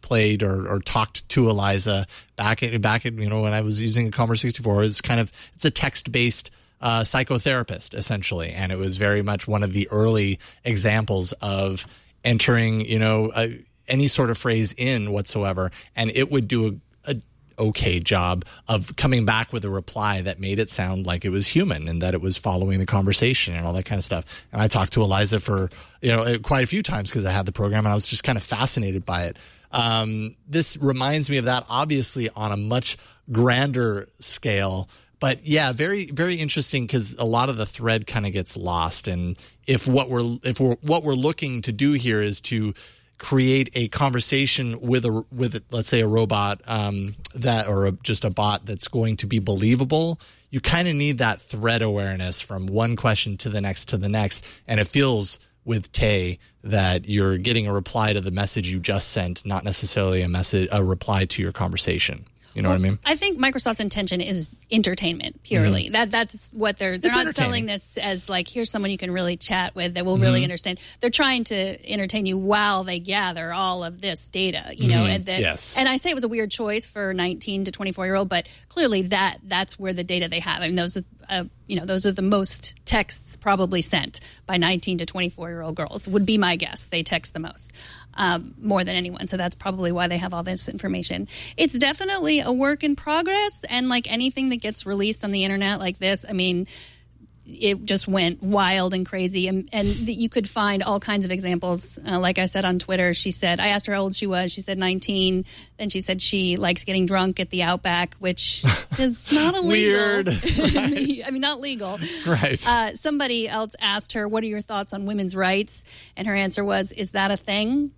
[SPEAKER 2] played or talked to Eliza back at when I was using Commodore 64. It's a text-based psychotherapist essentially, and it was very much one of the early examples of entering any sort of phrase in whatsoever, and it would do a okay job of coming back with a reply that made it sound like it was human and that it was following the conversation and all that kind of stuff. And I talked to Eliza for quite a few times because I had the program and I was just kind of fascinated by it. This reminds me of that, obviously on a much grander scale. But yeah, very, very interesting because a lot of the thread kind of gets lost. And if what we're looking to do here is to create a conversation with let's say a robot just a bot that's going to be believable, you kind of need that thread awareness from one question to the next, and it feels with Tay that you're getting a reply to the message you just sent, not necessarily a reply to your conversation. You know what I mean?
[SPEAKER 1] I think Microsoft's intention is entertainment purely. Mm-hmm. That's what they're not selling this as like, here's someone you can really chat with that will really understand. They're trying to entertain you while they gather all of this data, know. And and I say it was a weird choice for 19 to 24-year-old, but clearly that's where the data they have. I mean, those are the most texts probably sent by 19 to 24-year-old girls would be my guess. They text the most. More than anyone. So that's probably why they have all this information. It's definitely a work in progress. And like anything that gets released on the internet like this, I mean, it just went wild and crazy. And you could find all kinds of examples. Like I said on Twitter, I asked her how old she was. She said 19. Then she said she likes getting drunk at the Outback, which is not illegal.
[SPEAKER 2] Weird. Right.
[SPEAKER 1] I mean, not legal.
[SPEAKER 2] Right.
[SPEAKER 1] Somebody else asked her, what are your thoughts on women's rights? And her answer was, is that a thing?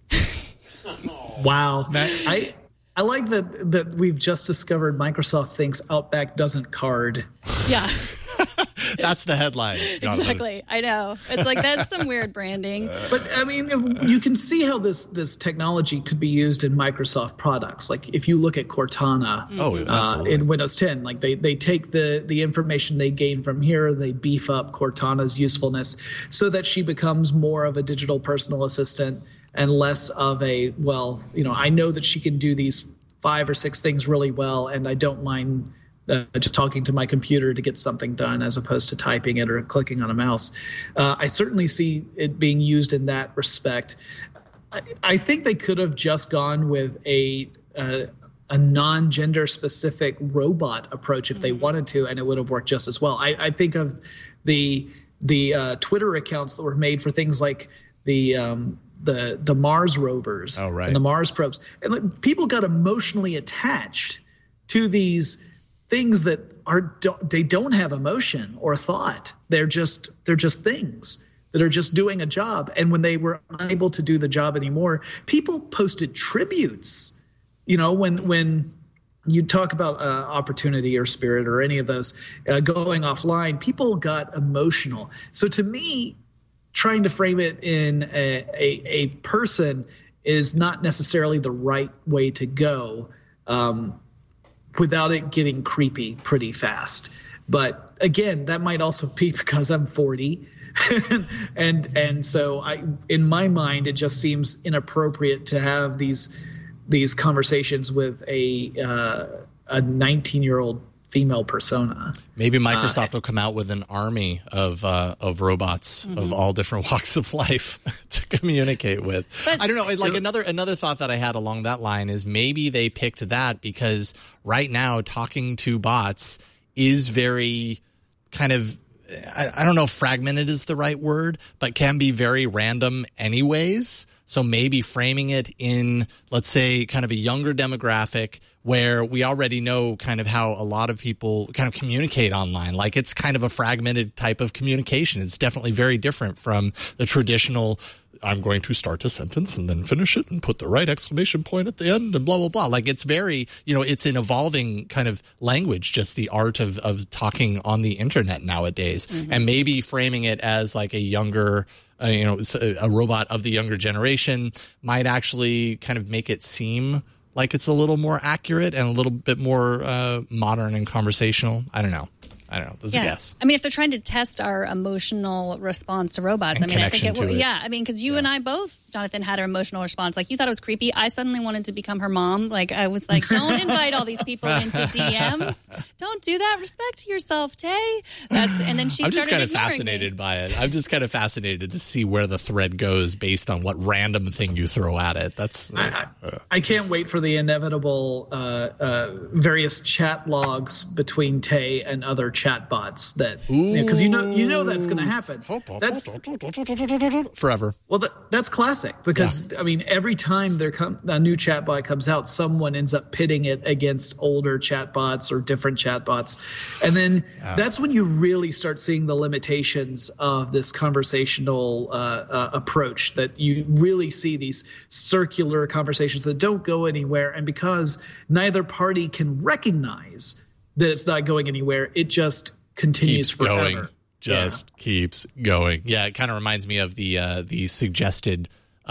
[SPEAKER 4] Wow. I like that we've just discovered Microsoft thinks Outback doesn't card.
[SPEAKER 1] Yeah.
[SPEAKER 2] That's the headline.
[SPEAKER 1] Exactly. I know. It's like, that's some weird branding.
[SPEAKER 4] But I mean, you can see how this technology could be used in Microsoft products. Like if you look at Cortana in Windows 10, like they take the information they gain from here, they beef up Cortana's usefulness so that she becomes more of a digital personal assistant and less of I know that she can do these 5 or 6 things really well, and I don't mind just talking to my computer to get something done as opposed to typing it or clicking on a mouse. I certainly see it being used in that respect. I think they could have just gone with a non-gender specific robot approach if they wanted to, and it would have worked just as well. I think of the Twitter accounts that were made for things like the Mars rovers and the Mars probes, and people got emotionally attached to these things that they don't have emotion or thought. They're just things that are just doing a job. And when they were unable to do the job anymore, people posted tributes. When you talk about Opportunity or Spirit or any of those going offline, people got emotional. So to me, trying to frame it in a person is not necessarily the right way to go. Without it getting creepy pretty fast. But again, that might also be because I'm 40. and so in my mind, it just seems inappropriate to have these conversations with a 19-year-old female persona.
[SPEAKER 2] Maybe Microsoft will come out with an army of robots of all different walks of life to communicate with. But I don't know. Like another thought that I had along that line is maybe they picked that because right now talking to bots is very kind of, I don't know if fragmented is the right word, but can be very random anyways. So maybe framing it in, let's say, kind of a younger demographic where we already know kind of how a lot of people kind of communicate online. Like it's kind of a fragmented type of communication. It's definitely very different from the traditional, I'm going to start a sentence and then finish it and put the right exclamation point at the end and blah, blah, blah. Like it's very, it's an evolving kind of language, just the art of talking on the internet nowadays. Mm-hmm. And maybe framing it as like a younger, a robot of the younger generation might actually kind of make it seem like it's a little more accurate and a little bit more modern and conversational. I don't know. I don't know. This is a guess.
[SPEAKER 1] I mean, if they're trying to test our emotional response to robots,
[SPEAKER 2] And
[SPEAKER 1] I think it would.
[SPEAKER 2] it.
[SPEAKER 1] Yeah, I mean, because you and I both, Jonathan, had our emotional response. Like, you thought it was creepy. I suddenly wanted to become her mom. Like, I was like, don't invite all these people into DMs. Don't do that. Respect yourself, Tay. And then she
[SPEAKER 2] I'm just
[SPEAKER 1] started
[SPEAKER 2] kind of fascinated by it. I'm just kind of fascinated to see where the thread goes based on what random thing you throw at it. That's.
[SPEAKER 4] I can't wait for the inevitable various chat logs between Tay and other chatbots that because you know that's going to happen. That's
[SPEAKER 2] forever.
[SPEAKER 4] Well, that's classic because I mean every time a new chatbot comes out, someone ends up pitting it against older chatbots or different chatbots, and then that's when you really start seeing the limitations of this conversational approach. That you really see these circular conversations that don't go anywhere, and because neither party can recognize that it's not going anywhere, it just continues
[SPEAKER 2] keeps
[SPEAKER 4] forever.
[SPEAKER 2] Going. Keeps going. Yeah, it kind of reminds me of the suggested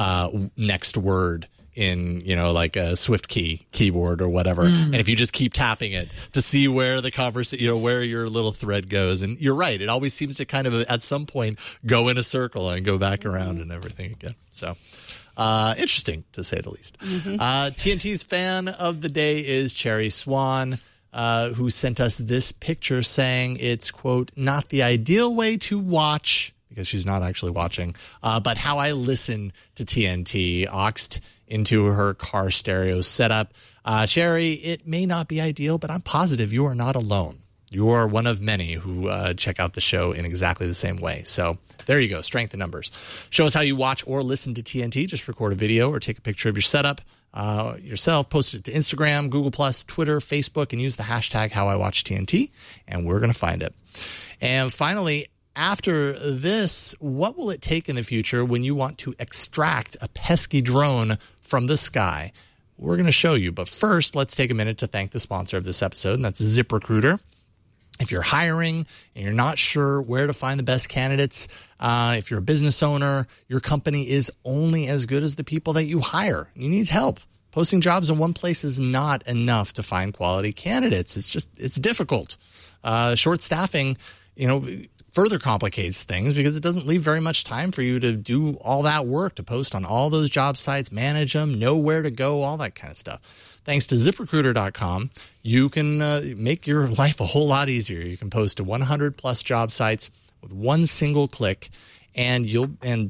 [SPEAKER 2] next word in, like a Swift keyboard or whatever. And if you just keep tapping it to see where the conversation, where your little thread goes. And you're right. It always seems to kind of at some point go in a circle and go back around and everything again. So interesting to say the least. TNT's fan of the day is Cherry Swan, who sent us this picture saying it's, quote, not the ideal way to watch, because she's not actually watching, but how I listen to TNT, auxed into her car stereo setup. Cherry, it may not be ideal, but I'm positive you are not alone. You are one of many who check out the show in exactly the same way. So there you go. Strength in numbers. Show us how you watch or listen to TNT. Just record a video or take a picture of your setup yourself. Post it to Instagram, Google+, Twitter, Facebook, and use the hashtag HowIWatchTNT, and we're going to find it. And finally, after this, what will it take in the future when you want to extract a pesky drone from the sky? We're going to show you. But first, let's take a minute to thank the sponsor of this episode, and that's ZipRecruiter. If you're hiring and you're not sure where to find the best candidates, if you're a business owner, your company is only as good as the people that you hire. You need help. Posting jobs in one place is not enough to find quality candidates. It's difficult. Short staffing, further complicates things because it doesn't leave very much time for you to do all that work, to post on all those job sites, manage them, know where to go, all that kind of stuff. Thanks to ZipRecruiter.com, you can make your life a whole lot easier. You can post to 100+ job sites with one single click, and you'll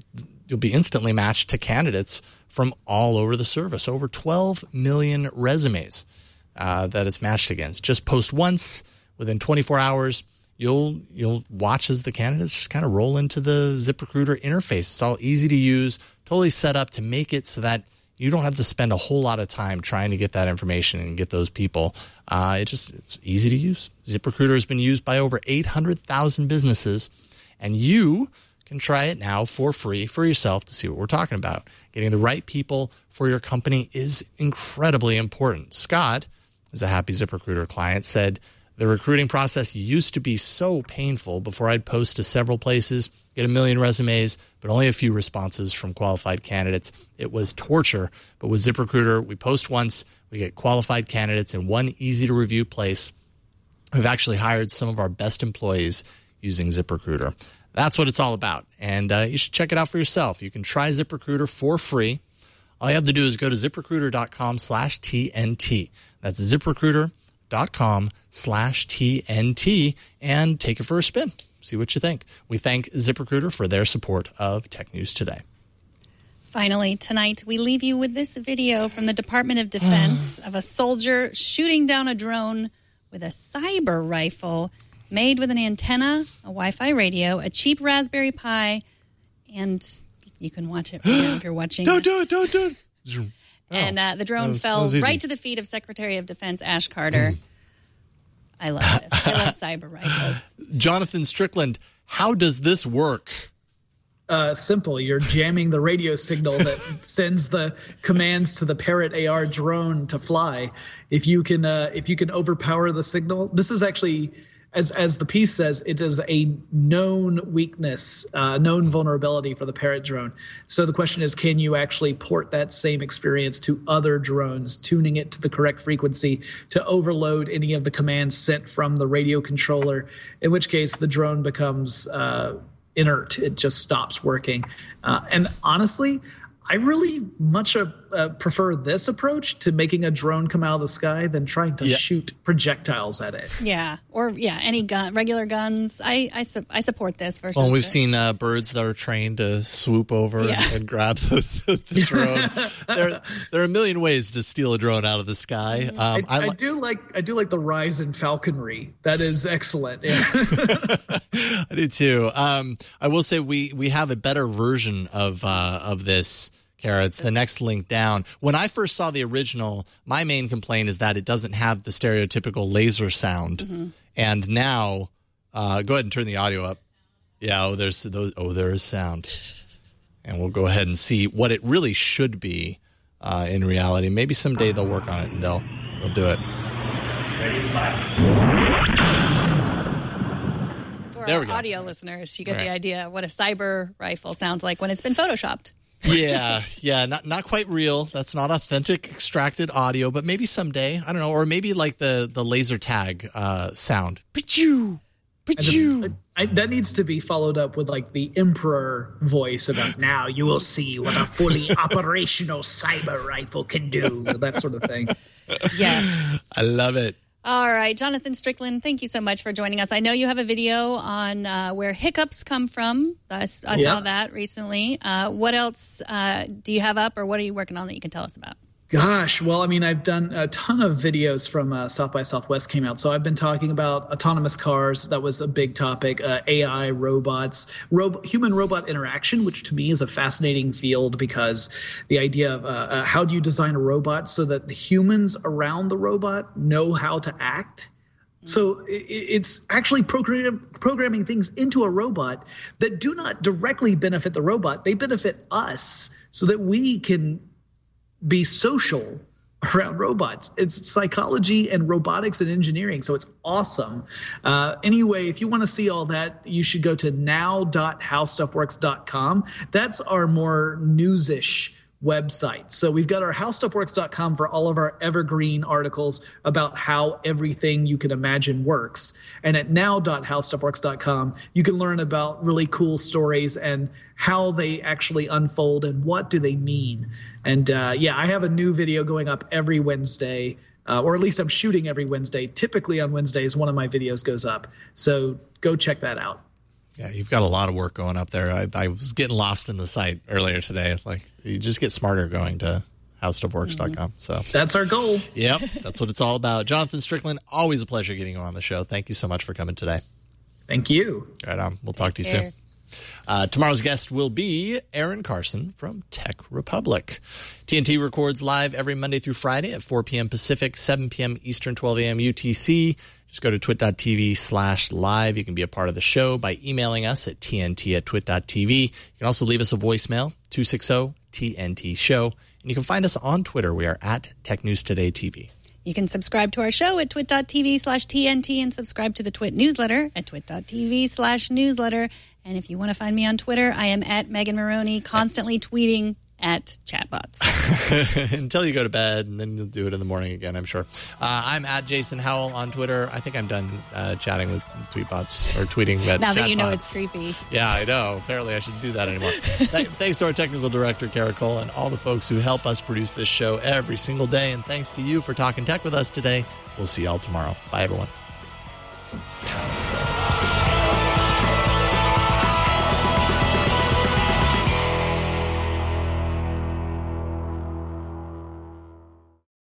[SPEAKER 2] be instantly matched to candidates from all over the service. Over 12 million resumes that it's matched against. Just post once, within 24 hours, you'll watch as the candidates just kind of roll into the ZipRecruiter interface. It's all easy to use, totally set up to make it so that you don't have to spend a whole lot of time trying to get that information and get those people. It's easy to use. ZipRecruiter has been used by over 800,000 businesses, and you can try it now for free for yourself to see what we're talking about. Getting the right people for your company is incredibly important. Scott, who's a happy ZipRecruiter client, said, the recruiting process used to be so painful. Before I'd post to several places, get 1 million resumes, but only a few responses from qualified candidates. It was torture. But with ZipRecruiter, we post once, we get qualified candidates in one easy-to-review place. We've actually hired some of our best employees using ZipRecruiter. That's what it's all about, and you should check it out for yourself. You can try ZipRecruiter for free. All you have to do is go to ZipRecruiter.com/TNT. That's ZipRecruiter.com/TNT and take it for a spin. See what you think. We thank ZipRecruiter for their support of Tech News Today.
[SPEAKER 1] Finally, tonight, we leave you with this video from the Department of Defense of a soldier shooting down a drone with a cyber rifle made with an antenna, a Wi-Fi radio, a cheap Raspberry Pi, and you can watch it right now if you're watching.
[SPEAKER 2] Don't do it.
[SPEAKER 1] And the drone fell right to the feet of Secretary of Defense Ash Carter. I love this. I love cyber rifles.
[SPEAKER 2] Jonathan Strickland, how does this work?
[SPEAKER 4] Simple. You're jamming the radio signal that sends the commands to the Parrot AR drone to fly. If you can overpower the signal, this is actually as the piece says, it is a known weakness, known vulnerability for the Parrot drone. So the question is, can you actually port that same experience to other drones, tuning it to the correct frequency to overload any of the commands sent from the radio controller, in which case the drone becomes inert. It just stops working. And honestly, I really much prefer this approach to making a drone come out of the sky than trying to shoot projectiles at it.
[SPEAKER 1] Yeah, or any gun, regular guns. I support this versus.
[SPEAKER 2] Well, we've seen birds that are trained to swoop over and grab the drone. There are a million ways to steal a drone out of the sky.
[SPEAKER 4] I do like the rise in falconry. That is excellent. Yeah.
[SPEAKER 2] I do too. I will say we have a better version of this. Carrots, the next link down. When I first saw the original, my main complaint is that it doesn't have the stereotypical laser sound. Mm-hmm. And now, go ahead and turn the audio up. Yeah, there's sound. And we'll go ahead and see what it really should be in reality. Maybe someday they'll work on it and they'll do it.
[SPEAKER 1] For our audio listeners, you get the idea of what a cyber rifle sounds like when it's been photoshopped.
[SPEAKER 2] Yeah, not quite real. That's not authentic extracted audio, but maybe someday, I don't know, or maybe like the laser tag sound.
[SPEAKER 4] That needs to be followed up with like the Emperor voice about now you will see what a fully operational cyber rifle can do, that sort of thing.
[SPEAKER 1] Yeah,
[SPEAKER 2] I love it.
[SPEAKER 1] All right, Jonathan Strickland, thank you so much for joining us. I know you have a video on where hiccups come from. I saw that recently. What else do you have up, or what are you working on that you can tell us about?
[SPEAKER 4] Gosh, well, I mean, I've done a ton of videos from South by Southwest came out. So I've been talking about autonomous cars. That was a big topic. AI, robots, human-robot interaction, which to me is a fascinating field because the idea of how do you design a robot so that the humans around the robot know how to act? So it's actually programming things into a robot that do not directly benefit the robot. They benefit us so that we can be social around robots. It's psychology and robotics and engineering, so it's awesome. Anyway, if you want to see all that, you should go to now.howstuffworks.com. That's our more newsish website. So we've got our howstuffworks.com for all of our evergreen articles about how everything you can imagine works. And at now.howstuffworks.com, you can learn about really cool stories and how they actually unfold and what do they mean. And I have a new video going up every Wednesday, or at least I'm shooting every Wednesday. Typically on Wednesdays, one of my videos goes up. So go check that out.
[SPEAKER 2] Yeah, you've got a lot of work going up there. I was getting lost in the site earlier today. Like, you just get smarter going to howstuffworks.com. So
[SPEAKER 4] that's our goal.
[SPEAKER 2] Yep, that's what it's all about. Jonathan Strickland, always a pleasure getting you on the show. Thank you so much for coming today.
[SPEAKER 4] Thank you.
[SPEAKER 2] Right on. We'll talk to you soon. Tomorrow's guest will be Aaron Carson from Tech Republic. TNT records live every Monday through Friday at 4 p.m. Pacific, 7 p.m. Eastern, 12 a.m. UTC. Just go to twit.tv/live. You can be a part of the show by emailing us at tnt@twit.tv. You can also leave us a voicemail, 260-TNT-SHOW. And you can find us on Twitter. We are at Tech News Today TV.
[SPEAKER 1] You can subscribe to our show at twit.tv/TNT and subscribe to the Twit newsletter at twit.tv/newsletter. And if you want to find me on Twitter, I am at Megan Maroney, constantly tweeting at chatbots.
[SPEAKER 2] Until you go to bed, and then you'll do it in the morning again, I'm sure. I'm at Jason Howell on Twitter. I think I'm done chatting with tweetbots or tweeting at
[SPEAKER 1] now
[SPEAKER 2] chatbots.
[SPEAKER 1] That you know it's creepy.
[SPEAKER 2] Yeah, I know. Apparently I shouldn't do that anymore. Thanks to our technical director, Kara Cole, and all the folks who help us produce this show every single day. And thanks to you for talking tech with us today. We'll see y'all tomorrow. Bye, everyone.